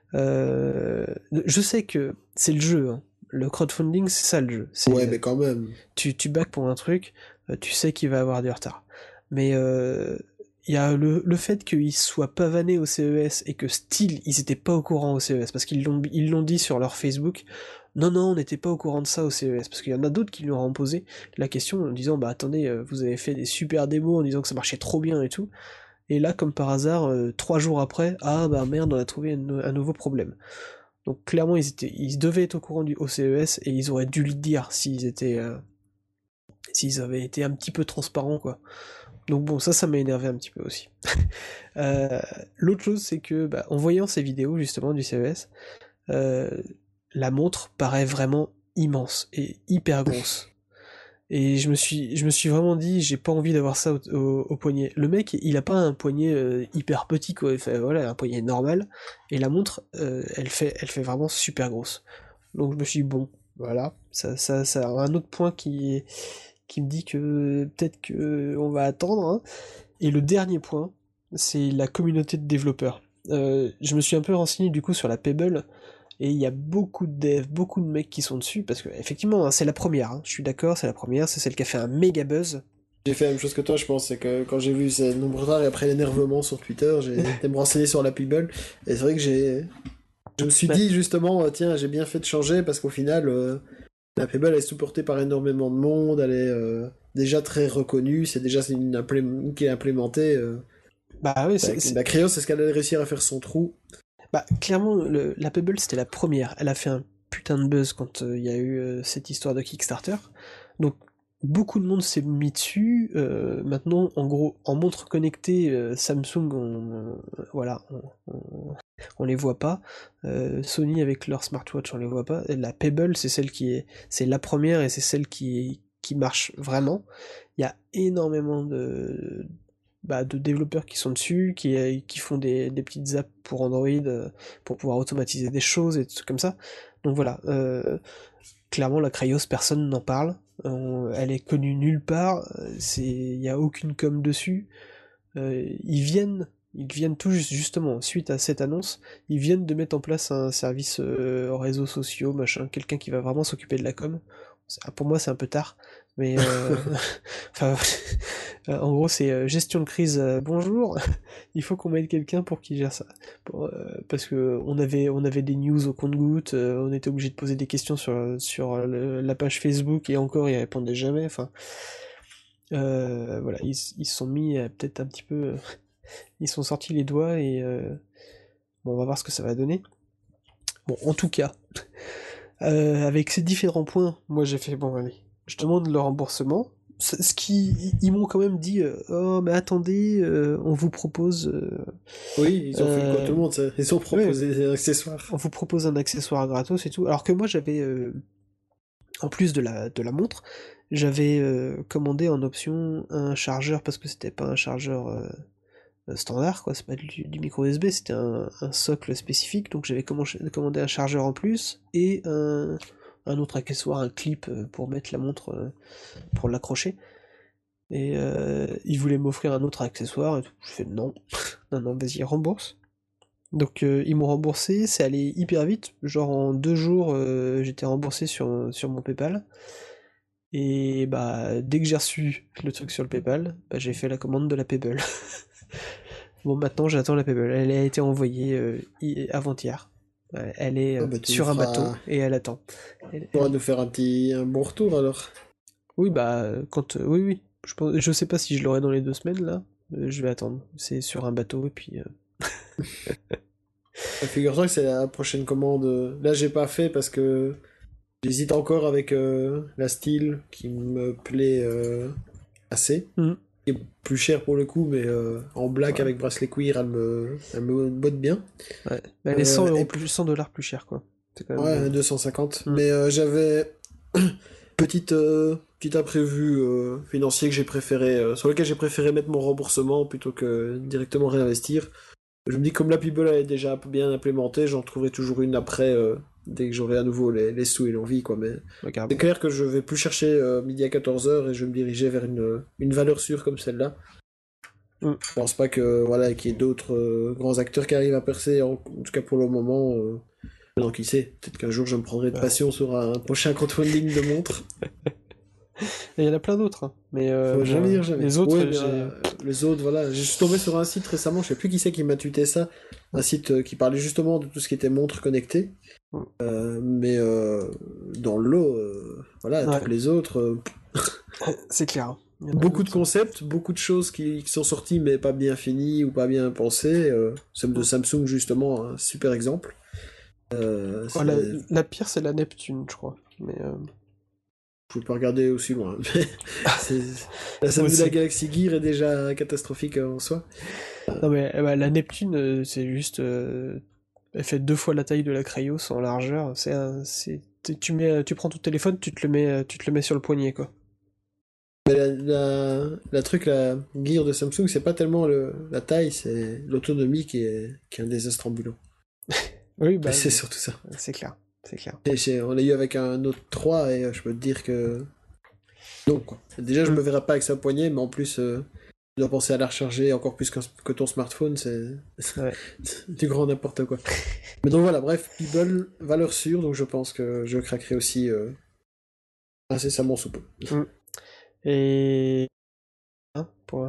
Je sais que c'est le jeu. Hein. Le crowdfunding, c'est ça le jeu. Ouais, mais quand même. Tu back pour un truc, tu sais qu'il va avoir du retard. Mais il y a le fait qu'ils soient pavanés au CES et que style, ils étaient pas au courant au CES, parce qu'ils l'ont dit sur leur Facebook. Non, on n'était pas au courant de ça au CES, parce qu'il y en a d'autres qui lui ont posé la question en disant attendez, vous avez fait des super démos en disant que ça marchait trop bien et tout, et là comme par hasard 3 jours après, merde, on a trouvé un nouveau problème. Donc clairement ils devaient être au courant au CES, et ils auraient dû le dire s'ils avaient été un petit peu transparents, quoi. Donc bon, ça m'a énervé un petit peu aussi. L'autre chose, c'est que en voyant ces vidéos justement du CES, la montre paraît vraiment immense et hyper grosse. Et je me suis vraiment dit, j'ai pas envie d'avoir ça au poignet. Le mec, il a pas un poignet hyper petit, quoi. Enfin, voilà, un poignet normal. Et la montre, elle fait vraiment super grosse. Donc je me suis dit, bon, voilà, ça a un autre point qui me dit que peut-être que on va attendre. Hein. Et le dernier point, c'est la communauté de développeurs. Je me suis un peu renseigné du coup sur la Pebble, et il y a beaucoup de devs, beaucoup de mecs qui sont dessus, parce que effectivement, hein, c'est la première, hein, je suis d'accord, c'est la première, c'est celle qui a fait un méga buzz. J'ai fait la même chose que toi, je pense, c'est que quand j'ai vu ces nombres rares et après l'énervement sur Twitter, j'ai été me renseigner sur la Pebble, et c'est vrai que je me suis dit justement, tiens, j'ai bien fait de changer, parce qu'au final, la Pebble elle est supportée par énormément de monde, elle est déjà très reconnue, c'est déjà une qui est implémentée. Oui, la Creios, c'est ce qu'elle allait réussir à faire son trou. Clairement, la Pebble, c'était la première. Elle a fait un putain de buzz quand il y a eu cette histoire de Kickstarter. Donc, beaucoup de monde s'est mis dessus. Maintenant, en gros, en montre connectée, Samsung, on les voit pas. Sony, avec leur smartwatch, on les voit pas. La Pebble, c'est c'est la première, et c'est celle qui marche vraiment. Il y a énormément de développeurs qui sont dessus, qui font des petites apps pour Android pour pouvoir automatiser des choses et tout comme ça. Donc voilà, clairement la Cryos, personne n'en parle. Elle est connue nulle part, il n'y a aucune com dessus. Ils viennent tout juste, justement, suite à cette annonce, ils viennent de mettre en place un service réseaux sociaux, machin, quelqu'un qui va vraiment s'occuper de la com. Pour moi, c'est un peu tard, mais enfin, en gros, c'est gestion de crise. Bonjour, il faut qu'on mette quelqu'un pour qui gère ça, parce que on avait des news au compte-gouttes, on était obligé de poser des questions sur la page Facebook et encore, ils répondaient jamais. Enfin, voilà, ils se sont mis peut-être un petit peu, ils sont sortis les doigts et bon, on va voir ce que ça va donner. Bon, en tout cas. Avec ces différents points, moi j'ai fait bon allez, je demande le remboursement. Ils m'ont quand même dit oh mais attendez, on vous propose. Oui, ils ont fait comme tout le monde, ça. Ils ont proposé des accessoires. On vous propose un accessoire gratos et tout. Alors que moi j'avais en plus de la montre, j'avais commandé en option un chargeur parce que c'était pas un chargeur standard, quoi, c'est pas du micro USB, c'était un socle spécifique, donc j'avais commandé un chargeur en plus, et un autre accessoire, un clip pour mettre la montre, pour l'accrocher. Et ils voulaient m'offrir un autre accessoire, et tout. Je fais non, non, vas-y, rembourse. Donc ils m'ont remboursé, c'est allé hyper vite, genre en 2 jours, j'étais remboursé sur mon PayPal. Et dès que j'ai reçu le truc sur le PayPal, j'ai fait la commande de la Pebble. Bon, maintenant j'attends la Pebble. Elle a été envoyée avant-hier. Elle est sur un bateau et elle attend. Tu pourras nous faire un bon retour alors. Oui, oui. Je sais pas si je l'aurai dans les 2 semaines là. Je vais attendre. C'est sur un bateau et puis. Figure-toi que c'est la prochaine commande. Là, j'ai pas fait parce que j'hésite encore avec la Steel qui me plaît assez. Qui est plus cher pour le coup, mais en black avec bracelet cuir, elle me botte bien. Ouais. Elle est 100 € plus, $100 plus cher, quoi. C'est quand même 250. Mais j'avais petit imprévu financier que j'ai préféré, sur lequel j'ai préféré mettre mon remboursement plutôt que directement réinvestir. Je me dis comme la Pebble est déjà bien implémentée, j'en trouverai toujours une après dès que j'aurai à nouveau les sous et l'envie, quoi. Mais c'est clair que je vais plus chercher midi à 14h et je vais me diriger vers une valeur sûre comme celle-là. Je pense pas que qu'il y ait d'autres grands acteurs qui arrivent à percer, en tout cas pour le moment. Non, qui sait, peut-être qu'un jour je me prendrai de passion sur un prochain crowdfunding de montres. Et il y en a plein d'autres, hein. Mais faut jamais dire jamais. Les autres, les autres, voilà. Je suis tombé sur un site récemment, je sais plus qui c'est qui m'a tweeté ça, un site qui parlait justement de tout ce qui était montres connectées. Mais dans le lot, tous les autres. C'est clair. Beaucoup de concepts, beaucoup de choses qui sont sorties mais pas bien finies ou pas bien pensées. Celle de Samsung justement, un super exemple. La pire c'est la Neptune, je crois. Mais je peux pas regarder aussi loin. La Samsung Galaxy Gear est déjà catastrophique en soi. Non mais la Neptune, c'est juste, elle fait 2 fois la taille de la Cryos en largeur. Tu prends ton téléphone, tu te le mets sur le poignet, quoi. Mais la Gear de Samsung, c'est pas tellement la taille, c'est l'autonomie qui est un désastre ambulant. Oui, c'est surtout ça. C'est clair. On l'a eu avec un Note 3 et je peux te dire que... Non, quoi. Déjà, je me verrai pas avec sa poignée, mais en plus, tu dois penser à la recharger encore plus que ton smartphone, c'est du grand n'importe quoi. Mais donc voilà, bref, Pebble, valeur sûre, donc je pense que je craquerai aussi incessamment sous peu. Et... pour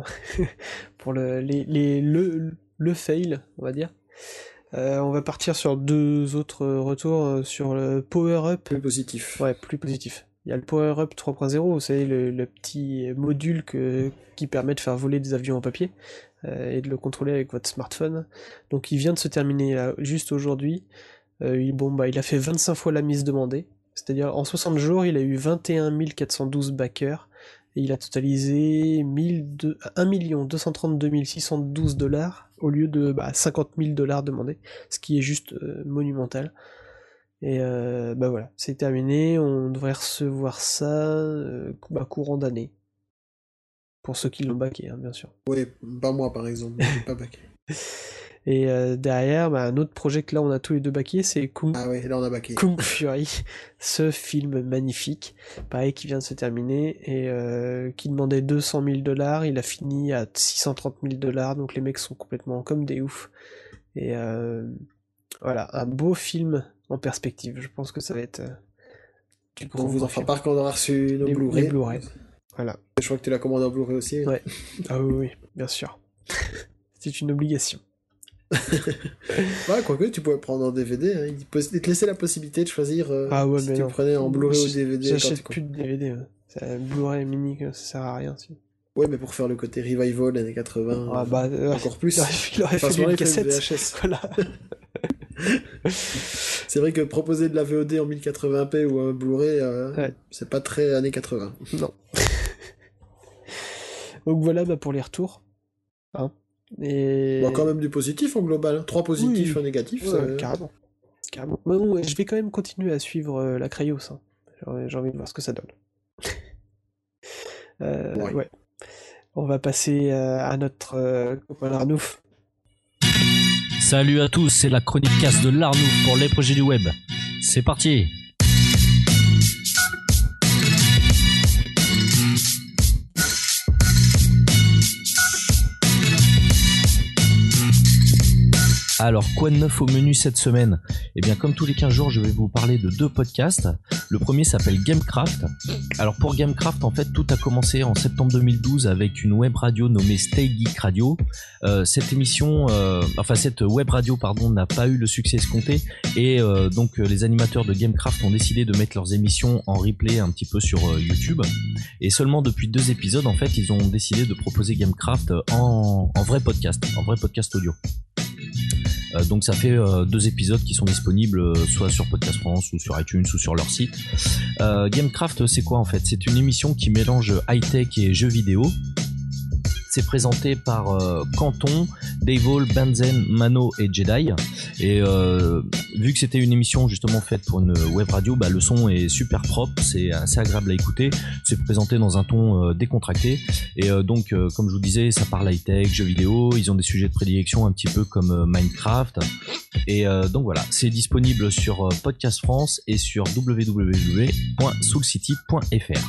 le fail, on va dire. On va partir sur 2 autres retours sur le Power Up. Plus positif. Ouais, plus positif. Il y a le Power Up 3.0, vous savez, le petit module qui permet de faire voler des avions en papier et de le contrôler avec votre smartphone. Donc il vient de se terminer là, juste aujourd'hui. Il a fait 25 fois la mise demandée. C'est-à-dire en 60 jours, il a eu 21 412 backers. Et il a totalisé 1 232 612 $ au lieu de 50 000 $ demandés, ce qui est juste monumental. Et voilà, c'est terminé, on devrait recevoir ça courant d'année. pour ceux qui l'ont backé, hein, bien sûr. Oui, pas moi par exemple, je pas backé. Et derrière, un autre projet que là on a tous les deux backé, c'est Kung Fury, ce film magnifique, pareil, qui vient de se terminer, et qui demandait $200 000, il a fini à $630 000, donc les mecs sont complètement comme des oufs. Et voilà, un beau film en perspective, je pense que ça va être du coup. On vous en fera part quand on aura reçu nos Blu-ray. Les Blu-ray, voilà. Je crois que tu l'as commandé en Blu-ray aussi. Ouais, ah oui, bien sûr. C'est une obligation. Ouais, quoique tu pouvais prendre en DVD, hein. Il te laissait la possibilité de choisir si tu prenais en Blu-ray ou DVD. J'achète plus de DVD, ouais. Blu-ray mini, ça sert à rien. Ouais, mais pour faire le côté revival années 80, encore plus. Il aurait fallu une cassette. VHS. Voilà. C'est vrai que proposer de la VOD en 1080p ou un Blu-ray, c'est pas très années 80. Non. Donc voilà pour les retours. Hein. Et... Bon, quand même du positif en global. 3 positifs, un négatif. Carrément. Bon, je vais quand même continuer à suivre la Cryos. Hein. J'ai envie de voir ce que ça donne. Ouais. On va passer à notre copain Arnouf. Salut à tous, c'est la chronique casse de l'Arnouf pour les projets du web. C'est parti. Alors, quoi de neuf au menu cette semaine ? Eh bien, comme tous les 15 jours, je vais vous parler de 2 podcasts. Le premier s'appelle Gamecraft. Alors, pour Gamecraft, en fait, tout a commencé en septembre 2012 avec une web radio nommée Stay Geek Radio. Cette web radio, n'a pas eu le succès escompté. Et donc, les animateurs de Gamecraft ont décidé de mettre leurs émissions en replay un petit peu sur YouTube. Et seulement depuis 2 épisodes, en fait, ils ont décidé de proposer Gamecraft en vrai podcast audio. Donc ça fait 2 épisodes qui sont disponibles soit sur Podcast France ou sur iTunes ou sur leur site. Gamecraft, c'est quoi en fait ? C'est une émission qui mélange high-tech et jeux vidéo. C'est présenté par Canton, Dave, Benzen, Mano et Jedi. Et vu que c'était une émission justement faite pour une web radio, le son est super propre, c'est assez agréable à écouter. C'est présenté dans un ton décontracté. Et donc, comme je vous disais, ça parle high-tech, jeux vidéo. Ils ont des sujets de prédilection un petit peu comme Minecraft. Et donc voilà, c'est disponible sur Podcast France et sur www.soulcity.fr.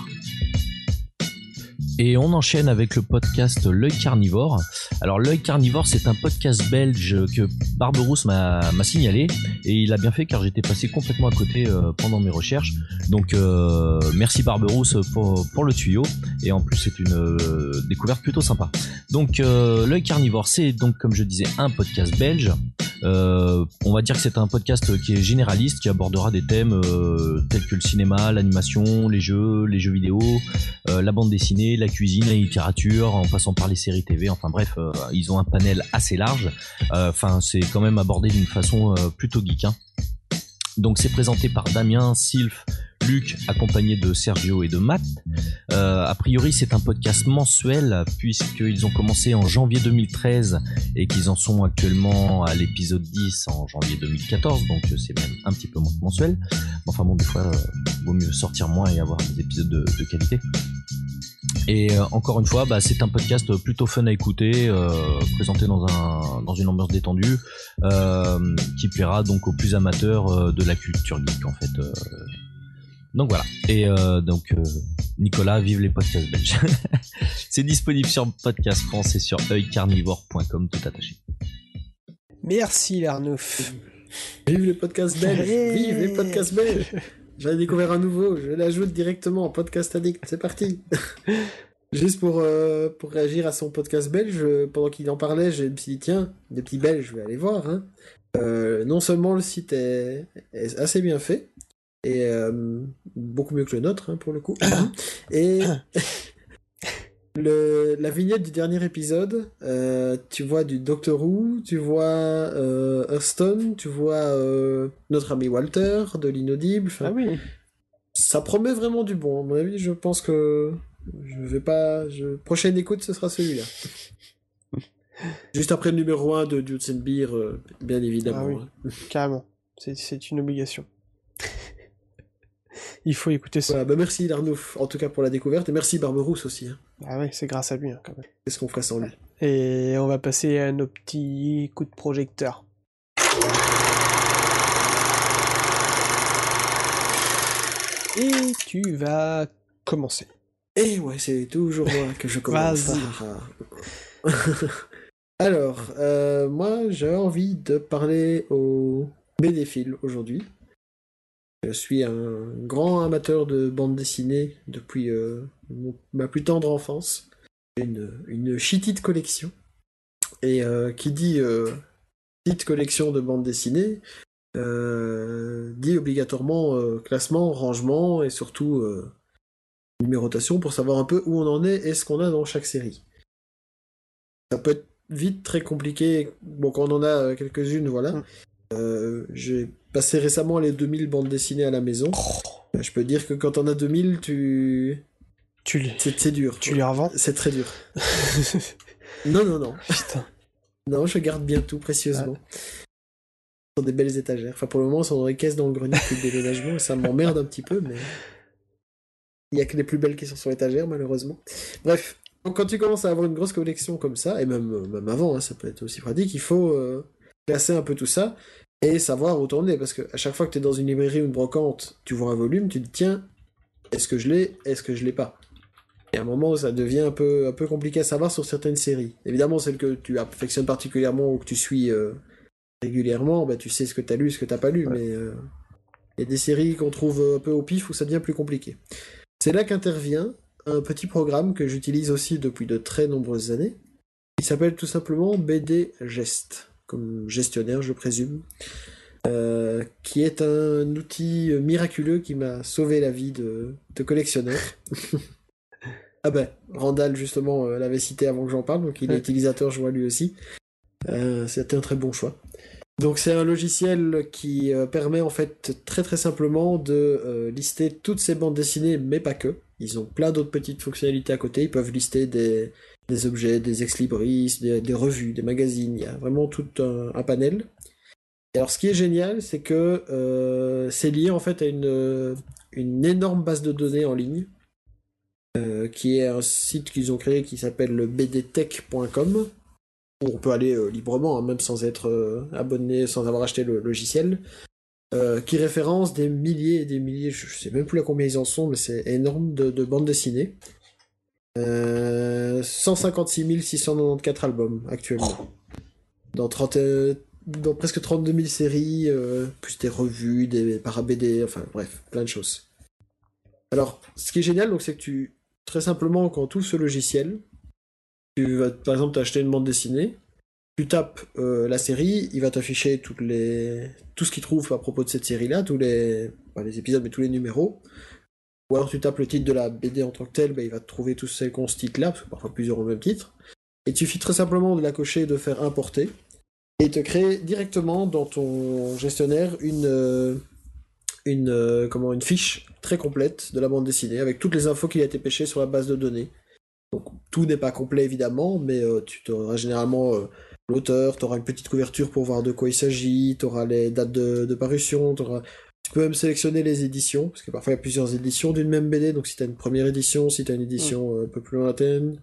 Et on enchaîne avec le podcast L'œil carnivore. Alors L'œil carnivore, c'est un podcast belge que Barberousse m'a signalé, et il a bien fait car j'étais passé complètement à côté pendant mes recherches. Donc merci Barberousse pour le tuyau, et en plus c'est une découverte plutôt sympa. Donc L'œil carnivore, c'est donc comme je disais un podcast belge. On va dire que c'est un podcast qui est généraliste, qui abordera des thèmes tels que le cinéma, l'animation, les jeux vidéo, la bande dessinée, la cuisine, la littérature, en passant par les séries TV. Enfin bref, ils ont un panel assez large. C'est quand même abordé d'une façon plutôt geek, hein. Donc c'est présenté par Damien, Sylph, Luc, accompagné de Sergio et de Matt. A priori, c'est un podcast mensuel puisqu'ils ont commencé en janvier 2013 et qu'ils en sont actuellement à l'épisode 10 en janvier 2014, donc c'est même un petit peu moins mensuel. Enfin bon, des fois, vaut mieux sortir moins et avoir des épisodes de qualité. Et encore une fois, c'est un podcast plutôt fun à écouter, présenté dans une ambiance détendue, qui plaira donc aux plus amateurs de la culture geek en fait. Donc voilà. Et Nicolas, vive les podcasts belges. C'est disponible sur Podcast France et sur oeilcarnivore.com, tout attaché. Merci Arnouf. Vive les podcasts belges. Vive les podcasts belges. J'en ai découvert un nouveau, je l'ajoute directement en Podcast Addict, c'est parti. Juste pour réagir à son podcast belge, pendant qu'il en parlait, je me suis dit, tiens, des petits belges, je vais aller voir. Hein. Non seulement le site est assez bien fait, et beaucoup mieux que le nôtre, hein, pour le coup. Et la vignette du dernier épisode, tu vois du Doctor Who, tu vois Hearthstone, tu vois notre ami Walter de l'Inaudible. Ah oui. Ça promet vraiment du bon. À mon avis, je pense que prochaine écoute, ce sera celui-là. Juste après le numéro 1 de Dudes and Beer, bien évidemment. Ah oui, carrément. C'est une obligation. Il faut écouter ça. Voilà, merci Larnouf, en tout cas pour la découverte, et merci Barberousse aussi. Hein. Ah oui, c'est grâce à lui, quand même. Qu'est-ce qu'on ferait sans lui? Et on va passer à nos petits coups de projecteur. Et tu vas commencer. Et ouais, c'est toujours moi que je commence. Alors, moi, j'avais envie de parler au BDphile aujourd'hui. Je suis un grand amateur de bande dessinée depuis ma plus tendre enfance. J'ai une chitite collection. Et qui dit petite collection de bande dessinée, dit obligatoirement classement, rangement et surtout numérotation pour savoir un peu où on en est et ce qu'on a dans chaque série. Ça peut être vite très compliqué. Bon, quand on en a quelques-unes, voilà. J'ai passé récemment les 2000 bandes dessinées à la maison. Je peux dire que quand on a 2000, c'est dur. Tu les revends? C'est très dur. Non. Putain. Non, je garde bien tout précieusement. Sur des belles étagères. Enfin, pour le moment, sont dans les caisses dans le grenier depuis le déménagement, et ça m'emmerde un petit peu, mais il y a que les plus belles qui sont sur l'étagère, malheureusement. Bref, donc quand tu commences à avoir une grosse collection comme ça, et même avant, hein, ça peut être aussi pratique, il faut classer un peu tout ça et savoir où t'en es, parce que à chaque fois que t'es dans une librairie ou une brocante, tu vois un volume, tu te dis tiens, est-ce que je l'ai, est-ce que je l'ai pas? Et à un moment, ça devient un peu compliqué à savoir sur certaines séries. Évidemment, celles que tu affectionnes particulièrement ou que tu suis régulièrement, bah, tu sais ce que t'as lu, ce que t'as pas lu, mais il y a des séries qu'on trouve un peu au pif où ça devient plus compliqué. C'est là qu'intervient un petit programme que j'utilise aussi depuis de très nombreuses années, qui s'appelle tout simplement BD Gest, comme gestionnaire, je présume, qui est un outil miraculeux qui m'a sauvé la vie de collectionneur. Ah ben, Randall, justement, l'avait cité avant que j'en parle, donc il est utilisateur, je vois lui aussi. C'était un très bon choix. Donc c'est un logiciel qui permet en fait très très simplement de lister toutes ces bandes dessinées, mais pas que. Ils ont plein d'autres petites fonctionnalités à côté. Ils peuvent lister des objets, des ex-libris, des revues, des magazines. Il y a vraiment tout un panel. Et alors ce qui est génial, c'est que c'est lié en fait à une énorme base de données en ligne, qui est un site qu'ils ont créé qui s'appelle le bdtech.com, où on peut aller librement, hein, même sans être abonné, sans avoir acheté le logiciel, qui référence des milliers et des milliers, je sais même plus à combien ils en sont, mais c'est énorme, de bandes dessinées. 156 694 albums actuellement. Dans presque 32 000 séries, plus des revues, des para-BD, enfin bref, plein de choses. Alors, ce qui est génial, donc, c'est que très simplement, quand tu ouvres ce logiciel, tu vas par exemple t'acheter une bande dessinée, tu tapes la série, il va t'afficher tout ce qu'il trouve à propos de cette série-là, pas les épisodes, mais tous les numéros. Ou alors tu tapes le titre de la BD en tant que tel, il va te trouver tous celles qui ont ce titre-là, parce que parfois plusieurs ont le même titre. Et il suffit très simplement de la cocher et de faire importer, et te créer directement dans ton gestionnaire une fiche très complète de la bande dessinée, avec toutes les infos qui a été pêchées sur la base de données. Donc tout n'est pas complet évidemment, mais tu auras généralement l'auteur, tu auras une petite couverture pour voir de quoi il s'agit, tu auras les dates de parution, tu peux même sélectionner les éditions, parce que parfois il y a plusieurs éditions d'une même BD, donc si tu as une première édition, si tu as une édition un peu plus lointaine,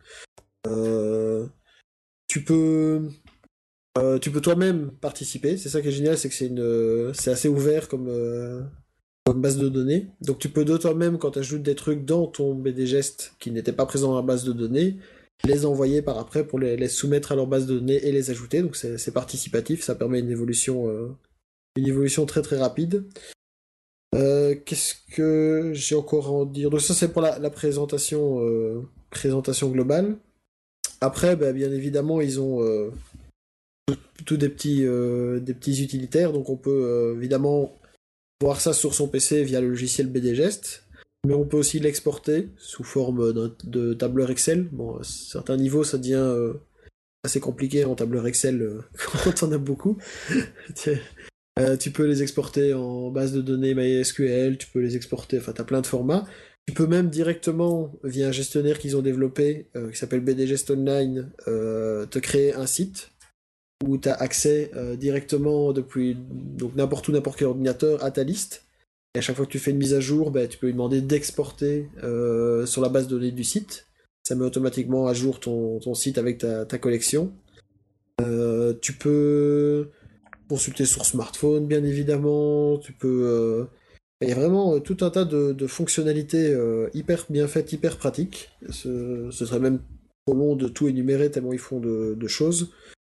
tu peux toi-même participer. C'est ça qui est génial, c'est que c'est assez ouvert comme base de données. Donc tu peux de toi-même, quand tu ajoutes des trucs dans ton BD Gest qui n'étaient pas présents dans la base de données, les envoyer par après pour les soumettre à leur base de données et les ajouter. Donc c'est participatif, ça permet une évolution très très rapide. Qu'est-ce que j'ai encore à en dire? Donc ça c'est pour la présentation globale. Après, bien évidemment, ils ont tout des petits utilitaires, donc on peut évidemment voir ça sur son PC via le logiciel BD Gest, mais on peut aussi l'exporter sous forme de tableur Excel. Bon, à certains niveaux, ça devient assez compliqué en tableur Excel quand on a beaucoup. Tu peux les exporter en base de données MySQL, tu peux les exporter, enfin t'as plein de formats. Tu peux même directement, via un gestionnaire qu'ils ont développé, qui s'appelle BD Gest Online, te créer un site où tu as accès directement depuis donc n'importe où, n'importe quel ordinateur à ta liste. Et à chaque fois que tu fais une mise à jour, tu peux lui demander d'exporter sur la base de données du site. Ça met automatiquement à jour ton site avec ta collection. Tu peux consulter sur smartphone, bien évidemment. Tu peux... Il y a vraiment tout un tas de fonctionnalités hyper bien faites, hyper pratiques. Ce serait même trop long de tout énumérer tellement ils font de choses.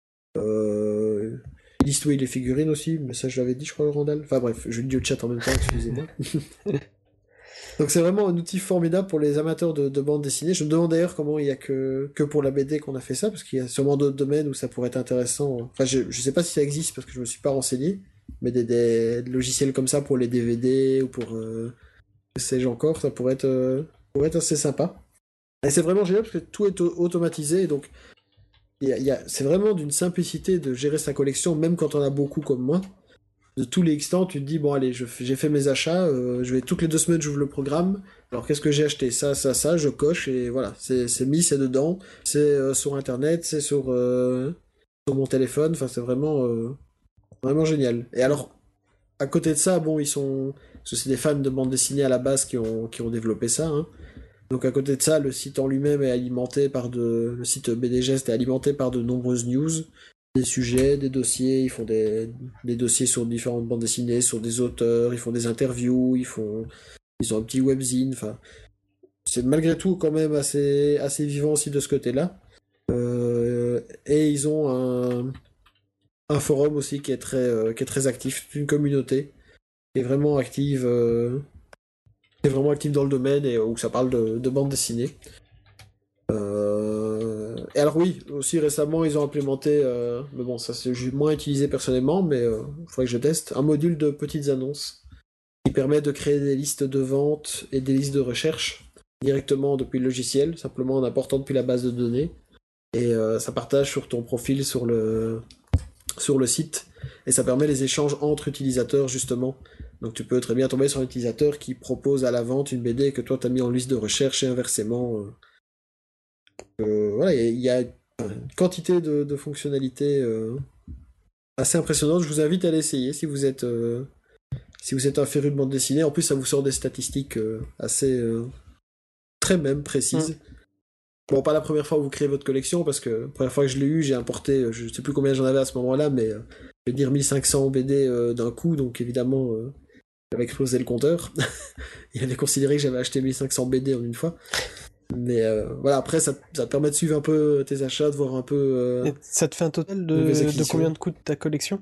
Ils listent les figurines aussi, mais ça je l'avais dit je crois Randall. Enfin bref, je lis le chat en même temps, excusez-moi. Donc c'est vraiment un outil formidable pour les amateurs de bande dessinée. Je me demande d'ailleurs comment il n'y a que pour la BD qu'on a fait ça, parce qu'il y a sûrement d'autres domaines où ça pourrait être intéressant. Enfin je sais pas si ça existe parce que je me suis pas renseigné, mais des logiciels comme ça pour les DVD ou pour que sais-je encore, ça pourrait être assez sympa. Et c'est vraiment génial parce que tout est automatisé, et donc c'est vraiment d'une simplicité de gérer sa collection, même quand on a beaucoup comme moi. De tous les X-temps, tu te dis, bon allez, j'ai fait mes achats, je vais toutes les 2 semaines, j'ouvre le programme, alors qu'est-ce que j'ai acheté? Ça, je coche, et voilà, c'est mis, c'est dedans, c'est sur Internet, c'est sur mon téléphone, enfin c'est vraiment, vraiment génial. Et alors, à côté de ça, bon, parce que c'est des fans de bande dessinée à la base qui ont développé ça, hein. Donc à côté de ça, le site en lui-même est alimenté le site BDGest est alimenté par de nombreuses news, des sujets, des dossiers, ils font des dossiers sur différentes bandes dessinées, sur des auteurs, ils font des interviews, ils ont un petit webzine, enfin, c'est malgré tout quand même assez vivant aussi de ce côté-là. Et ils ont un forum aussi qui est très actif, une communauté qui est vraiment active, dans le domaine et où ça parle de bande dessinée. Et alors oui, aussi récemment ils ont implémenté, mais bon ça c'est moins utilisé personnellement, mais il faudrait que je teste, un module de petites annonces qui permet de créer des listes de vente et des listes de recherche directement depuis le logiciel, simplement en important depuis la base de données, et ça partage sur ton profil sur le site, et ça permet les échanges entre utilisateurs justement. Donc tu peux très bien tomber sur un utilisateur qui propose à la vente une BD que toi t'as mis en liste de recherche et inversement. Voilà, il y a une quantité de fonctionnalités assez impressionnantes. Je vous invite à l'essayer si vous êtes un féru de bande dessinée. En plus, ça vous sort des statistiques assez très même précises. Bon, pas la première fois où vous créez votre collection, parce que la première fois que je l'ai eu, j'ai importé, je sais plus combien j'en avais à ce moment-là, mais je vais dire 1500 BD d'un coup, donc évidemment, j'avais explosé le compteur. Il avait considéré que j'avais acheté 1500 BD en une fois. Mais voilà, après, ça te permet de suivre un peu tes achats, de voir un peu... Et ça te fait un total de combien de coûte ta collection?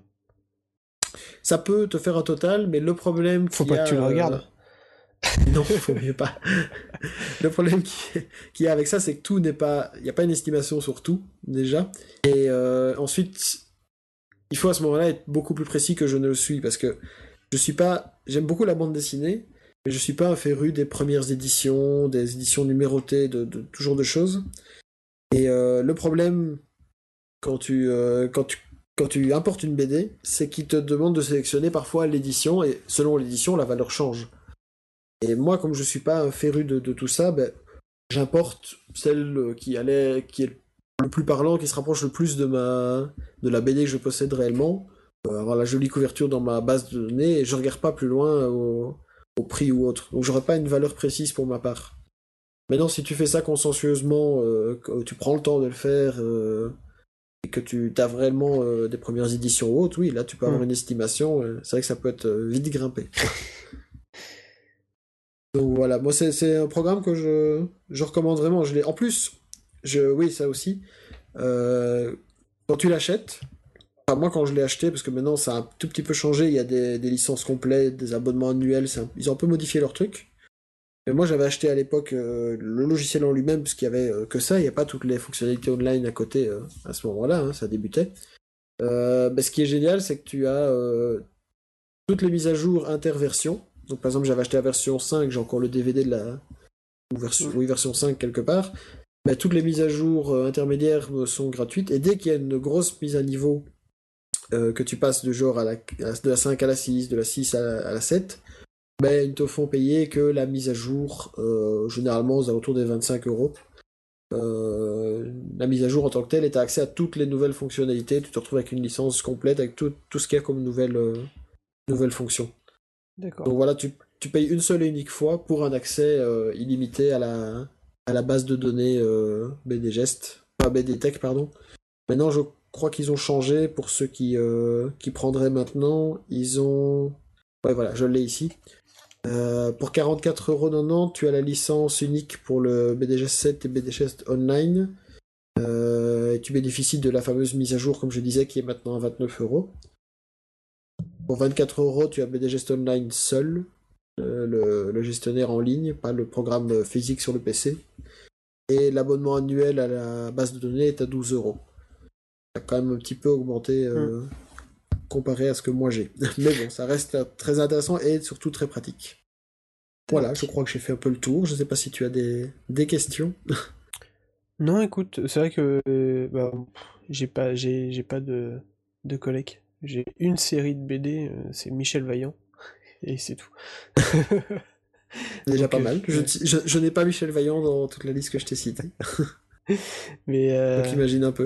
Ça peut te faire un total, mais le problème... Faut pas que tu le regardes. Non, faut mieux pas. Le problème qu'il y a avec ça, c'est que tout n'est pas... Il n'y a pas une estimation sur tout, déjà. Et ensuite, il faut à ce moment-là être beaucoup plus précis que je ne le suis, parce que je suis pas... J'aime beaucoup la bande dessinée, mais je suis pas un féru des premières éditions, des éditions numérotées, de tout genre de choses. Et le problème, quand tu importes une BD, c'est qu'ils te demandent de sélectionner parfois l'édition, et selon l'édition, la valeur change. Et moi, comme je suis pas un féru de tout ça, j'importe celle qui est le plus parlant, qui se rapproche le plus de la BD que je possède réellement, avoir la jolie couverture dans ma base de données, et je regarde pas plus loin au prix ou autre. Donc j'aurais pas une valeur précise pour ma part. Maintenant, si tu fais ça consensueusement, que tu prends le temps de le faire, et que tu as vraiment des premières éditions ou autres, oui, là tu peux avoir une estimation, c'est vrai que ça peut être vite grimpé. Donc voilà, moi c'est un programme que je recommande vraiment. En plus, oui, ça aussi, quand tu l'achètes, enfin, moi quand je l'ai acheté, parce que maintenant ça a un tout petit peu changé, il y a des licences complètes, des abonnements annuels, ils ont un peu modifié leur truc. Mais moi j'avais acheté à l'époque le logiciel en lui-même, parce qu'il y avait que ça, il n'y a pas toutes les fonctionnalités online à côté à ce moment-là, hein, ça débutait. Ce qui est génial, c'est que tu as toutes les mises à jour interversions. Donc par exemple j'avais acheté la version 5, j'ai encore le DVD de la version 5 quelque part. Toutes les mises à jour intermédiaires sont gratuites, et dès qu'il y a une grosse mise à niveau, que tu passes de genre de la 5 à la 6, de la 6 à la 7, ils te font payer que la mise à jour, généralement aux alentours des 25 €. La mise à jour en tant que telle, et tu as accès à toutes les nouvelles fonctionnalités, tu te retrouves avec une licence complète, avec tout ce qu'il y a comme nouvelles fonctions. D'accord. Donc voilà, tu tu payes une seule et unique fois pour un accès illimité à la base de données BDGest, pas BDTech, pardon. Maintenant, je crois qu'ils ont changé pour ceux qui prendraient maintenant. Ils ont... Ouais, voilà, je l'ai ici. Pour 44,90€, tu as la licence unique pour le BDGest 7 et BDGest Online. Et tu bénéficies de la fameuse mise à jour, comme je disais, qui est maintenant à 29€. Pour 24€, tu as BDGest Online seul, le gestionnaire en ligne, pas le programme physique sur le PC. Et l'abonnement annuel à la base de données est à 12€. Ça a quand même un petit peu augmenté comparé à ce que moi j'ai. Mais bon, ça reste très intéressant et surtout très pratique. Voilà, je crois que j'ai fait un peu le tour. Je sais pas si tu as des questions. Non, écoute, c'est vrai que j'ai pas de collègues. J'ai une série de BD, c'est Michel Vaillant, et c'est tout. Déjà pas mal. Je n'ai pas Michel Vaillant dans toute la liste que je t'ai citée. Mais donc imagine un peu.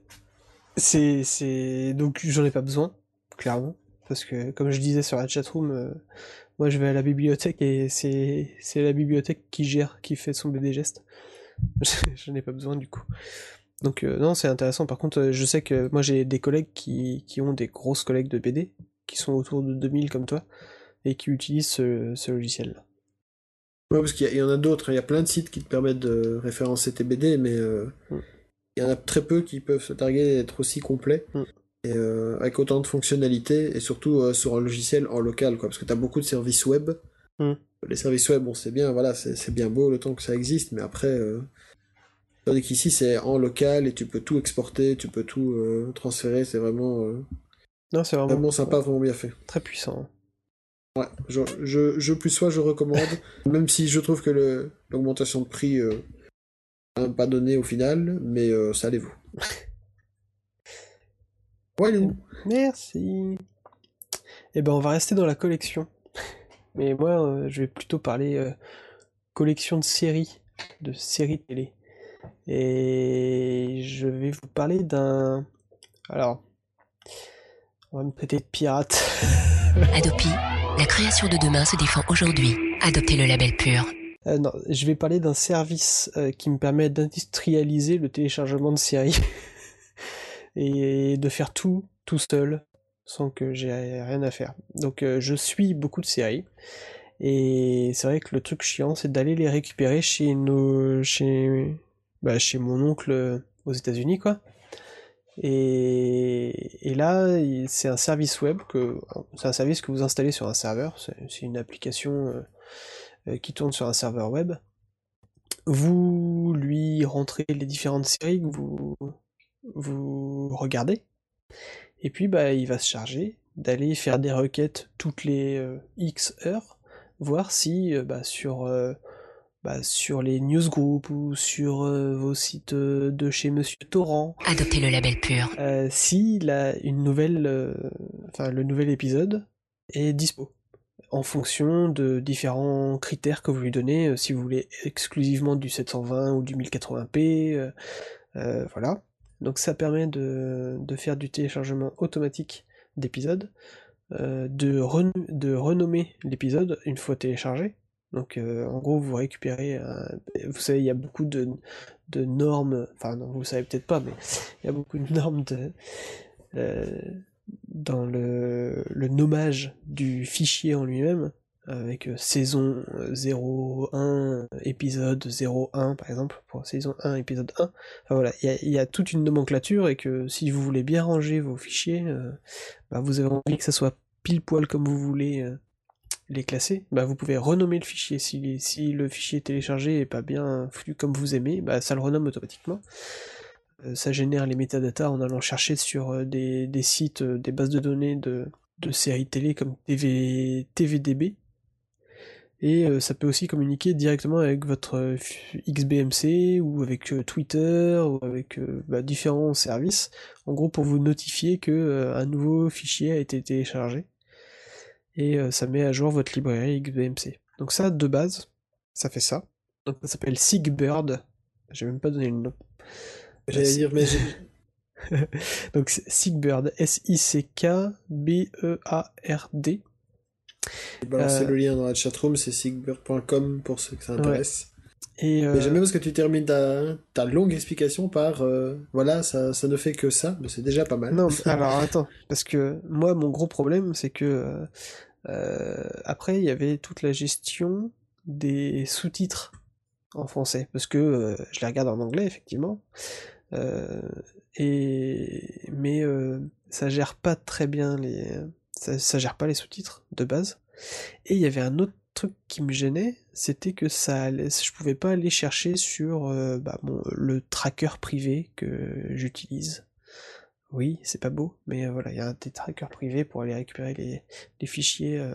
Donc j'en ai pas besoin, clairement, parce que comme je disais sur la chatroom, moi je vais à la bibliothèque et c'est la bibliothèque qui fait son BDGest. Je n'ai pas besoin du coup. Donc non, c'est intéressant. Par contre, je sais que moi j'ai des collègues qui ont des grosses collectes de BD, qui sont autour de 2000 comme toi, et qui utilisent ce logiciel-là. Ouais, parce qu'il y en a d'autres, il y a plein de sites qui te permettent de référencer tes BD, mais il y en a très peu qui peuvent se targuer d'être aussi complets, et avec autant de fonctionnalités, et surtout sur un logiciel en local, quoi, parce que tu as beaucoup de services web. Les services web, bon, c'est bien, voilà, c'est bien beau le temps que ça existe, mais après, tandis qu'ici, c'est en local, et tu peux tout exporter, tu peux tout transférer, c'est vraiment... Non, c'est vraiment sympa, vraiment bien fait. Très puissant. Ouais, je plus sois, je recommande, même si je trouve que l'augmentation de prix n'a pas donné au final, mais ça allez vous. Ouais, merci. Eh ben, on va rester dans la collection. Mais moi, je vais plutôt parler collection de séries télé. Et je vais vous parler d'un... Alors, on va me traiter de pirate. Adopi, la création de demain se défend aujourd'hui. Adoptez le label pur. Non, je vais parler d'un service qui me permet d'industrialiser le téléchargement de séries et de faire tout seul sans que j'ai rien à faire. Donc je suis beaucoup de séries et c'est vrai que le truc chiant c'est d'aller les récupérer chez mon oncle aux États-Unis quoi. Et là, c'est un service web c'est un service que vous installez sur un serveur, c'est une application qui tourne sur un serveur web. Vous lui rentrez les différentes séries que vous regardez, et puis il va se charger d'aller faire des requêtes toutes les X heures, voir si sur les newsgroups ou sur vos sites de chez Monsieur Torrent. Adoptez le label pur. Si le nouvel épisode est dispo. En fonction de différents critères que vous lui donnez, si vous voulez exclusivement du 720 ou du 1080p, voilà. Donc ça permet de faire du téléchargement automatique d'épisodes, de renommer l'épisode une fois téléchargé. Donc en gros vous récupérez, vous savez il y a beaucoup de normes, enfin non vous le savez peut-être pas, mais il y a beaucoup de normes dans le nommage du fichier en lui-même, avec saison 01, épisode 01 par exemple, pour saison 1, épisode 1, enfin voilà, il y a toute une nomenclature, et que si vous voulez bien ranger vos fichiers, vous avez envie que ça soit pile poil comme vous voulez les classer, vous pouvez renommer le fichier. Si le fichier téléchargé est pas bien foutu comme vous aimez, ça le renomme automatiquement. Ça génère les métadatas en allant chercher sur des sites, des bases de données de séries télé comme TVDB, et ça peut aussi communiquer directement avec votre XBMC ou avec Twitter ou avec différents services, en gros pour vous notifier que un nouveau fichier a été téléchargé, et ça met à jour votre librairie XBMC. Donc ça, de base, ça fait ça. Donc ça s'appelle Sigbird, j'ai même pas donné le nom. J'allais dire, mais donc Sigbird, Sickbeard. Balancez le lien dans la chatroom, c'est sigbird.com pour ceux que ça intéresse. Mais j'aime bien parce que tu termines ta longue explication par voilà, ça ne fait que ça, mais c'est déjà pas mal. Non, alors attends, parce que moi, mon gros problème, c'est que après, il y avait toute la gestion des sous-titres en français, parce que je les regarde en anglais, effectivement, mais ça gère pas très bien ça gère pas les sous-titres de base. Et il y avait un autre truc qui me gênait, c'était que je pouvais pas aller chercher sur le tracker privé que j'utilise. Oui, c'est pas beau, mais voilà, il y a des trackers privés pour aller récupérer les fichiers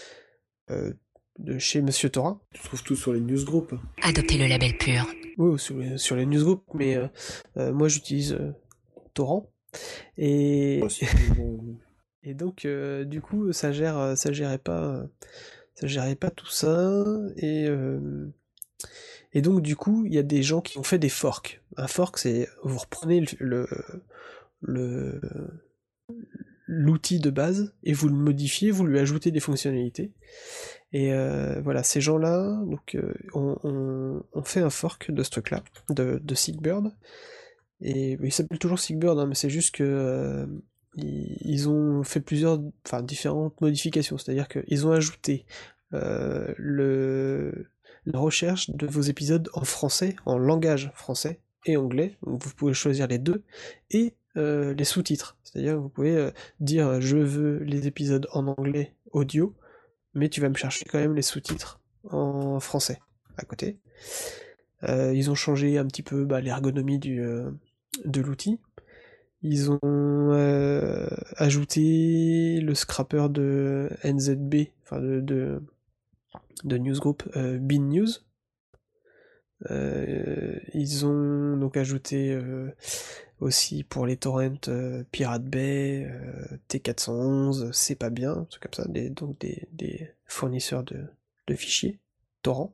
de chez Monsieur Torrent. Tu trouves tout sur les newsgroups. Adoptez le label pur. Oui, sur les newsgroups, mais moi j'utilise Torrent. Et... et donc, du coup, ça gérait pas tout ça. Et donc, du coup, il y a des gens qui ont fait des forks. Un fork, c'est vous reprenez l'outil de base et vous le modifiez, vous lui ajoutez des fonctionnalités. Et voilà, ces gens-là, donc on fait un fork de ce truc-là, de Sigbird. Et il s'appelle toujours Sigbird, hein, mais c'est juste que ils ont fait différentes modifications. C'est-à-dire qu'ils ont ajouté la recherche de vos épisodes en français, en langage français et anglais. Donc vous pouvez choisir les deux. Et les sous-titres. C'est-à-dire que vous pouvez dire je veux les épisodes en anglais audio, mais tu vas me chercher quand même les sous-titres en français à côté. Ils ont changé un petit peu l'ergonomie de l'outil. Ils ont ajouté le scrapper de NZB, enfin de Newsgroup Bean News. Ils ont donc ajouté aussi pour les torrents Pirate Bay, T411, c'est pas bien, c'est comme ça, donc des fournisseurs de fichiers torrents.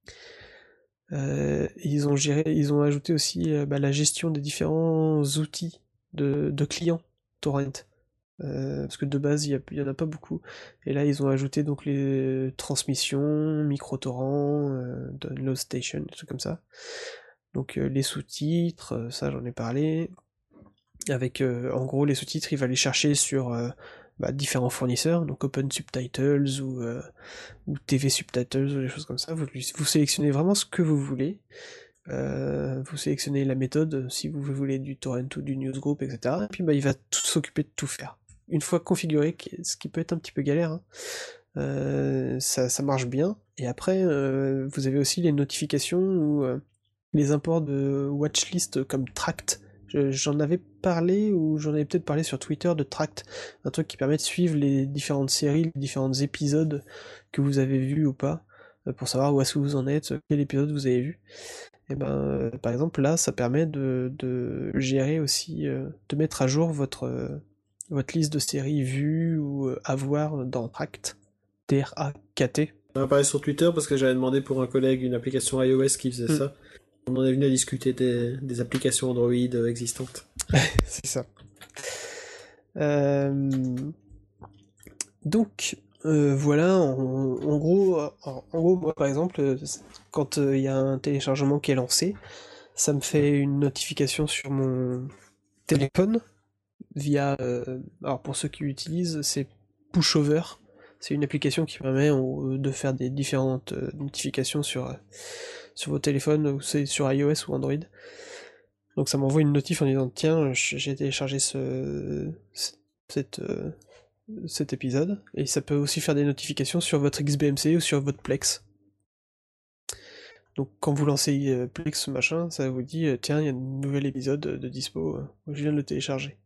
Ils ont ajouté aussi la gestion des différents outils de clients torrent. Parce que de base il y en a pas beaucoup, et là ils ont ajouté donc les transmissions, micro-torrent, download station, des trucs comme ça. Donc les sous-titres, ça j'en ai parlé, avec en gros les sous-titres ils va les chercher sur différents fournisseurs, donc Open Subtitles ou TV Subtitles ou des choses comme ça. Vous sélectionnez vraiment ce que vous voulez. Vous sélectionnez la méthode si vous voulez du torrent ou du newsgroup, etc. Et puis il va s'occuper de tout faire. Une fois configuré, ce qui peut être un petit peu galère, hein, ça marche bien. Et après, vous avez aussi les notifications ou les imports de watchlist comme Tract. J'en avais parlé, ou j'en avais peut-être parlé sur Twitter de Tract, un truc qui permet de suivre les différentes séries, les différents épisodes que vous avez vus ou pas, pour savoir où est-ce que vous en êtes, quel épisode vous avez vu. Et par exemple là, ça permet de gérer aussi, de mettre à jour votre liste de séries vues ou à voir dans Tract, T-R-A-K-T. On a parlé sur Twitter parce que j'avais demandé pour un collègue une application iOS qui faisait ça. On en est venu à discuter des applications Android existantes. C'est ça. Donc voilà, en gros, moi par exemple, quand il y a un téléchargement qui est lancé, ça me fait une notification sur mon téléphone via, alors pour ceux qui l'utilisent, c'est Pushover. C'est une application qui permet de faire des différentes notifications sur vos téléphones, ou c'est sur iOS ou Android. Donc ça m'envoie une notif en disant tiens, j'ai téléchargé cet épisode, et ça peut aussi faire des notifications sur votre XBMC ou sur votre Plex. Donc quand vous lancez Plex machin, ça vous dit tiens, il y a un nouvel épisode de dispo, je viens de le télécharger.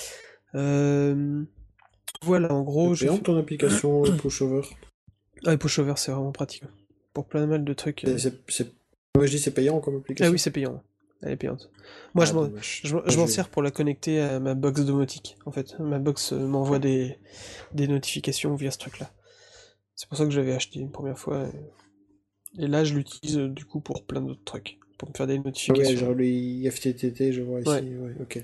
Voilà, en gros. C'est payant ton application Pushover. Ah, Pushover, c'est vraiment pratique. Pour plein de mal de trucs. Moi je dis c'est payant comme application. Ah oui, c'est payant. Elle est payante. Moi, je m'en sers pour la connecter à ma box domotique, en fait. Ma box m'envoie des notifications via ce truc-là. C'est pour ça que j'avais acheté une première fois. Et là, je l'utilise du coup pour plein d'autres trucs. Pour me faire des notifications. Ouais, genre le IFTTT, je vois ici. Ouais, ok.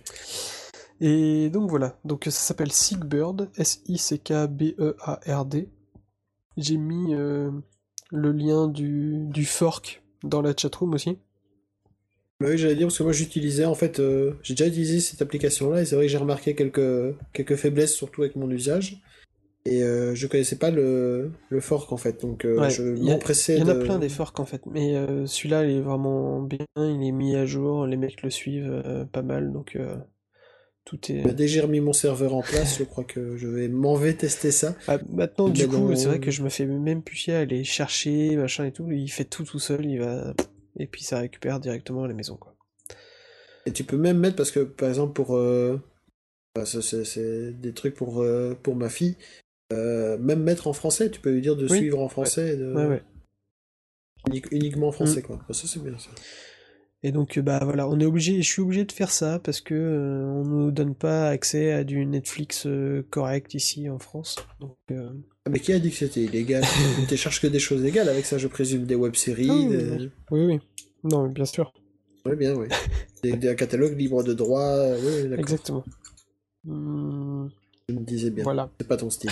Et donc voilà. Donc ça s'appelle Sigbird, S-I-C-K-B-E-A-R-D. J'ai mis le lien du fork dans la chatroom aussi. Bah oui, j'allais dire, parce que moi j'utilisais, en fait, j'ai déjà utilisé cette application-là, et c'est vrai que j'ai remarqué quelques faiblesses, surtout avec mon usage. Et je connaissais pas le fork, en fait, donc je m'empressais Il y en a plein des forks en fait, mais celui-là il est vraiment bien, il est mis à jour, les mecs le suivent pas mal, donc tout est... Dès que j'ai remis mon serveur en place, je crois que je vais tester ça. Maintenant, du coup, c'est vrai que je me fais même plus chier à aller chercher, machin et tout, il fait tout seul, il va... Et puis ça récupère directement à la maison, quoi. Et tu peux même mettre, parce que, par exemple, pour... c'est des trucs pour ma fille, même mettre en français, tu peux lui dire de suivre en français, Ouais. Uniquement en français, quoi. Ça, c'est bien, ça. Et donc voilà, je suis obligé de faire ça parce que on nous donne pas accès à du Netflix correct ici en France. Donc, mais qui a dit que c'était illégal? Tu ne télécharges que des choses légales avec ça, je présume, des web-séries. Oui. Non, mais bien sûr. Ouais, bien, oui. Un catalogue libre de droit, oui, d'accord. Exactement. Je me disais bien. Voilà. C'est pas ton style.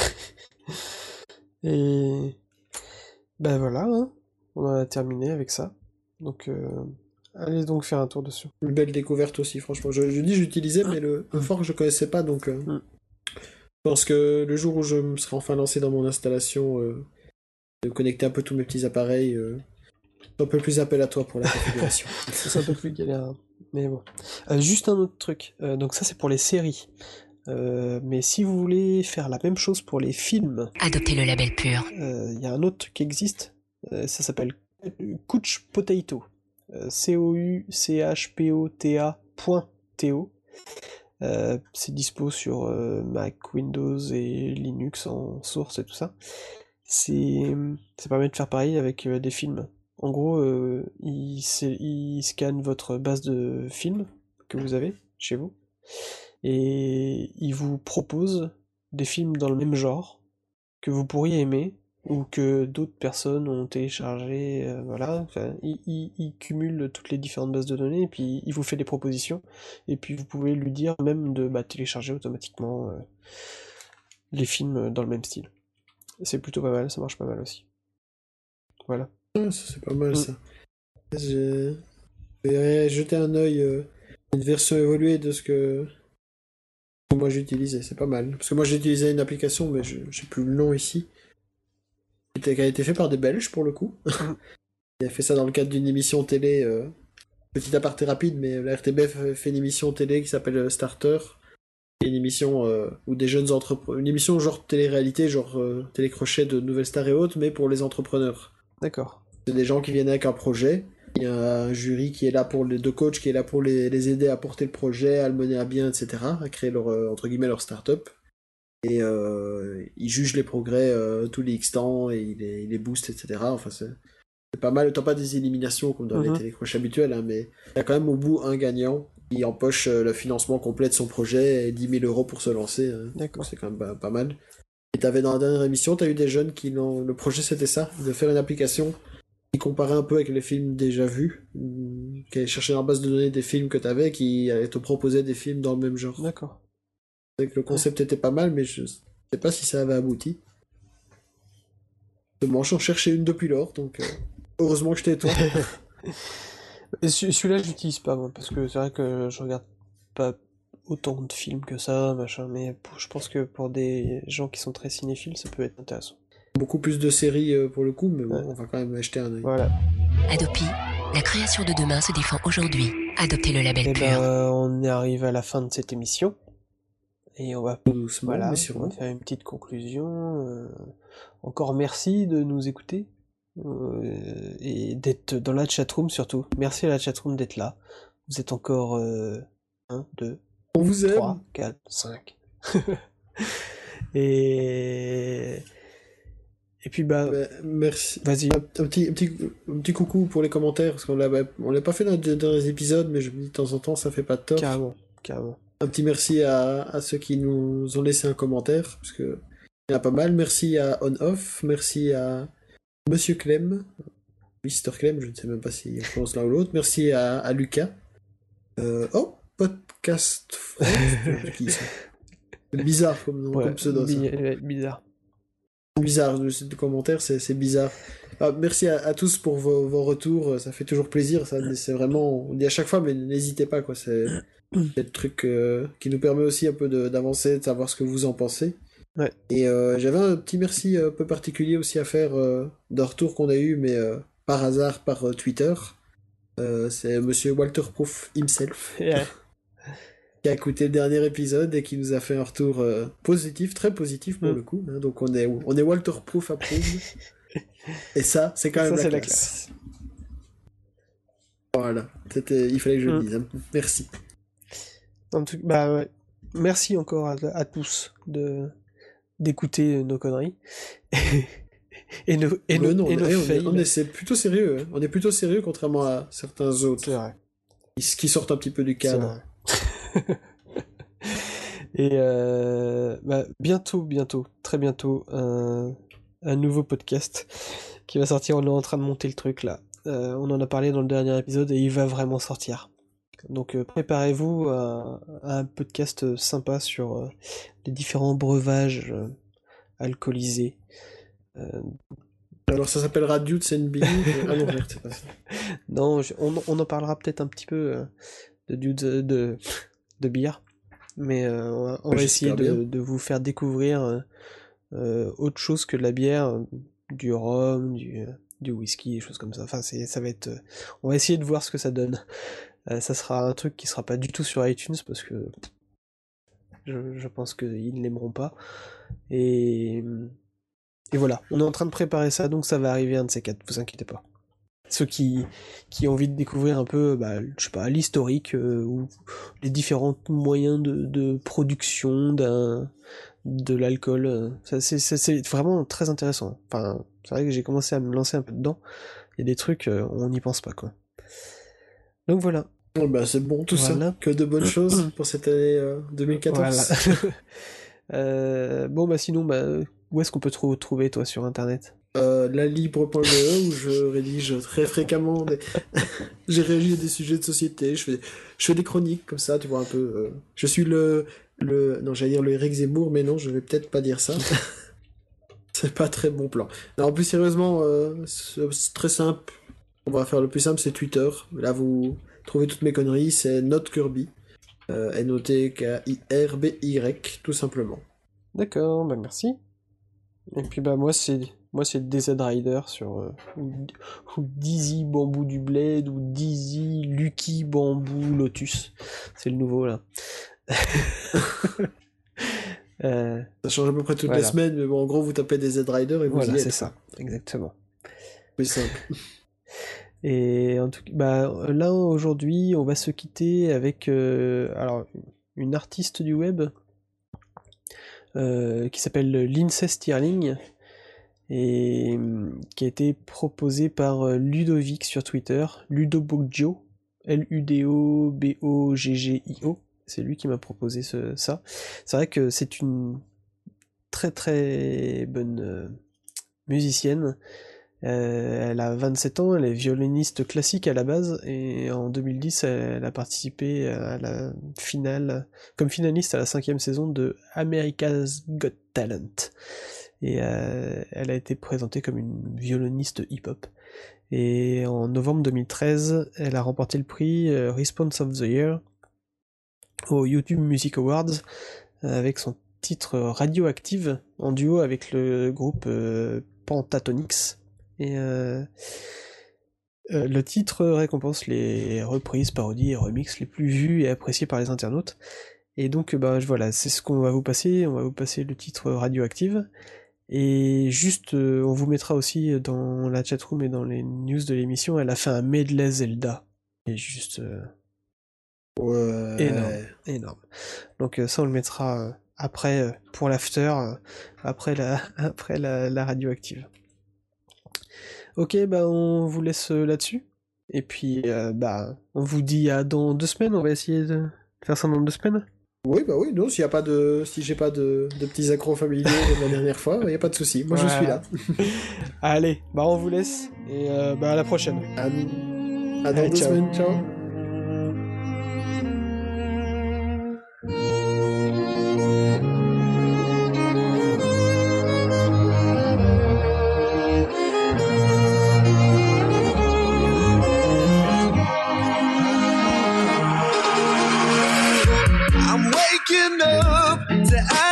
Et voilà, hein. On en a terminé avec ça. Donc allez donc faire un tour dessus. Une belle découverte aussi, franchement. Je dis j'utilisais, mais le fork je connaissais pas, donc je pense que le jour où je me serai enfin lancé dans mon installation, de connecter un peu tous mes petits appareils, un peu plus appel à toi pour la configuration. C'est un peu plus galère, mais bon. Juste un autre truc, donc ça c'est pour les séries. Mais si vous voulez faire la même chose pour les films, Adoptez le label pur. Il y a un autre truc qui existe, ça s'appelle Couch Potato. COUCHPOTA.to. C'est dispo sur Mac, Windows et Linux en source et tout ça. Ça permet de faire pareil avec des films. En gros, il scanne votre base de films que vous avez chez vous et il vous propose des films dans le même genre que vous pourriez aimer ou que d'autres personnes ont téléchargé, voilà. Enfin, il cumule toutes les différentes bases de données et puis il vous fait des propositions et puis vous pouvez lui dire même de télécharger automatiquement les films dans le même style. C'est plutôt pas mal, ça marche pas mal aussi. Voilà. Ça, c'est pas mal ça. Je vais jeter un œil à une version évoluée de ce que moi j'utilisais, c'est pas mal. Parce que moi j'utilisais une application, mais je sais plus le nom ici, qui a été fait par des Belges pour le coup. Il a fait ça dans le cadre d'une émission télé. Petit aparté rapide, mais la RTBF fait une émission télé qui s'appelle Starter. Une émission où des jeunes entrepreneurs. Une émission genre télé-réalité, genre télécrochet de Nouvelles Stars et autres, mais pour les entrepreneurs. D'accord. C'est des gens qui viennent avec un projet. Il y a un jury qui est là pour les deux coachs, qui est là pour les aider à porter le projet, à le mener à bien, etc., à créer leur, entre guillemets, leur start-up. Et ils jugent les progrès tous les X temps, et ils les boostent, etc. Enfin, c'est pas mal. T'as pas des éliminations comme dans les télécrochets habituels, hein, mais il y a quand même au bout un gagnant qui empoche le financement complet de son projet et 10 000 € pour se lancer. Hein. D'accord. C'est quand même pas mal. Et t'avais dans la dernière émission, t'as eu des jeunes qui l'ont... Le projet c'était ça, de faire une application qui comparait un peu avec les films déjà vus, qui allait chercher dans la base de données des films que t'avais, qui allait te proposer des films dans le même genre. D'accord. C'est que le concept était pas mal, mais je sais pas si ça avait abouti. Moi, j'en cherchais une depuis lors, donc heureusement que j'étais toi. Celui-là, je l'utilise pas, moi, parce que c'est vrai que je regarde pas autant de films que ça, machin, mais je pense que pour des gens qui sont très cinéphiles, ça peut être intéressant. Beaucoup plus de séries pour le coup, mais bon, on va quand même acheter un œil. Voilà. Adopi, la création de demain se défend aujourd'hui. Adoptez le label pur. On est arrivé à la fin de cette émission. Et on va, doucement, voilà, mais on va faire une petite conclusion. Encore merci de nous écouter. Et d'être dans la chatroom surtout. Merci à la chatroom d'être là. Vous êtes encore 1, 2, on vous 3, aime. 4, 5. Et puis merci. Vas-y. Un petit coucou pour les commentaires, parce qu'on l'a pas fait dans les épisodes, mais je me dis de temps en temps ça fait pas de tort. Carrément. Un petit merci à ceux qui nous ont laissé un commentaire, parce que il y en a pas mal. Merci à On-Off, merci à Monsieur Clem, Mr. Clem, je ne sais même pas si on prononce l'un ou l'autre. Merci à Lucas. Podcast France. C'est bizarre comme pseudo. Bizarre. bizarre, le commentaire, c'est bizarre. Merci à tous pour vos retours, ça fait toujours plaisir, c'est vraiment, on dit à chaque fois, mais n'hésitez pas, quoi, c'est le truc qui nous permet aussi un peu d'avancer, de savoir ce que vous en pensez. Ouais. Et j'avais un petit merci un peu particulier aussi à faire d'un retour qu'on a eu, mais par hasard par Twitter. C'est monsieur Walter Proof himself. Yeah. Qui a écouté le dernier épisode et qui nous a fait un retour positif, très positif pour le coup. Hein, donc on est Walter Proof approved. Et ça, c'est quand même la classe. Voilà, il fallait que je le dise. Hein. Merci. En tout, ouais. Merci encore à tous d'écouter nos conneries. et nos fails. C'est plutôt sérieux. Hein. On est plutôt sérieux contrairement à certains autres. C'est vrai. Qui sortent un petit peu du cadre. Et bientôt, très bientôt, un nouveau podcast qui va sortir. On est en train de monter le truc là. On en a parlé dans le dernier épisode et il va vraiment sortir. Donc préparez-vous à un podcast sympa sur les différents breuvages alcoolisés. Alors ça s'appellera Dudes and Beer. Ah non, merde, c'est pas ça. Non, on en parlera peut-être un petit peu de Dudes de bière, mais on va essayer de vous faire découvrir autre chose que de la bière, du rhum, du whisky, des choses comme ça. Enfin, ça va être. On va essayer de voir ce que ça donne. Ça sera un truc qui sera pas du tout sur iTunes parce que je pense qu'ils ne l'aimeront pas. Et voilà, on est en train de préparer ça, donc ça va arriver un de ces quatre, vous inquiétez pas. Ceux qui ont envie de découvrir un peu, je sais pas, l'historique ou les différents moyens de production de l'alcool, c'est vraiment très intéressant. Enfin, c'est vrai que j'ai commencé à me lancer un peu dedans. Il y a des trucs, on n'y pense pas, quoi. Donc voilà. C'est bon tout ça, que de bonnes choses pour cette année 2014. Voilà. Sinon, où est-ce qu'on peut te retrouver, toi, sur Internet ? lalibre.be où je rédige très fréquemment j'ai réagi à des sujets de société, je fais des chroniques comme ça, tu vois un peu je suis non, j'allais dire le Éric Zemmour, mais non, je vais peut-être pas dire ça. C'est pas très bon plan. Non, en plus sérieusement c'est très simple, on va faire le plus simple, c'est Twitter. Là vous trouvez toutes mes conneries, c'est NotKirby, NOTKIRBY tout simplement. D'accord, merci. Et puis moi c'est DZ Rider sur ou Dizzy Bambou du Bled ou Dizzy Lucky Bambou Lotus. C'est le nouveau là. Ça change à peu près toutes les semaines, mais bon, en gros vous tapez DZ Rider et vous y êtes. C'est ça, exactement. Plus simple. Et en tout cas, là aujourd'hui on va se quitter avec une artiste du web qui s'appelle Lindsay Stirling et qui a été proposé par Ludovic sur Twitter, Ludobogio, Ludoboggio, c'est lui qui m'a proposé ça. C'est vrai que c'est une très très bonne musicienne. Elle a 27 ans, elle est violoniste classique à la base, et en 2010 elle a participé à la finale, comme finaliste à la 5e saison de America's Got Talent. Et elle a été présentée comme une violoniste hip-hop. Et en novembre 2013, elle a remporté le prix Response of the Year au YouTube Music Awards avec son titre Radioactive en duo avec le groupe Pentatonix. Et le titre récompense les reprises, parodies et remixes les plus vus et appréciés par les internautes. Et donc voilà, c'est ce qu'on va vous passer. On va vous passer le titre Radioactive. Et juste, on vous mettra aussi dans la chatroom et dans les news de l'émission, elle a fait un medley Zelda. Et juste énorme. Donc ça on le mettra après pour l'after, après la radioactive. Ok, on vous laisse là-dessus. Et puis on vous dit à dans 2 semaines, on va essayer de faire ça dans 2 semaines. Oui, non, si j'ai pas de petits accros familiaux de la dernière fois, y a pas de souci. Moi, je suis là. Allez, on vous laisse et à la prochaine. À dans 2 semaines, ciao.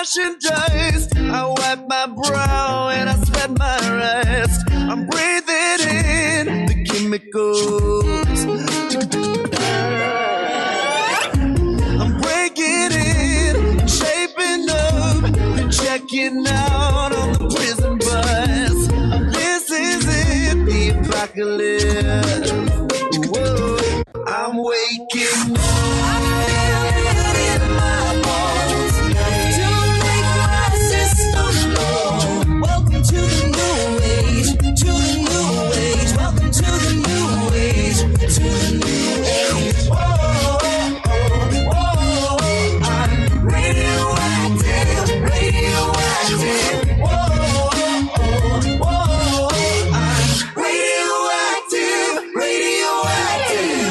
ocean dust. I wipe my brow and I sweat my rest. I'm breathing in the chemicals. I'm breaking in, shaping up, and checking out on the prison bus. This is it, the apocalypse. Whoa, I'm waking up. I feel it in my bones to make my system blow. Welcome to the new age, to the new age. Welcome to the new age, to the new age. Whoa, oh, oh, I'm radioactive, radioactive. Whoa, oh, oh, I'm radioactive, radioactive.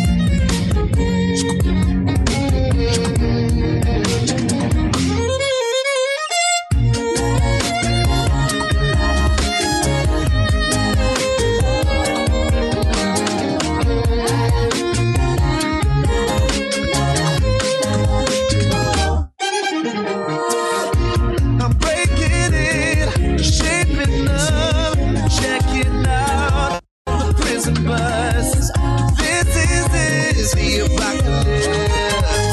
I'm breaking it, shaping up, checking out the prison bus. This is the apocalypse.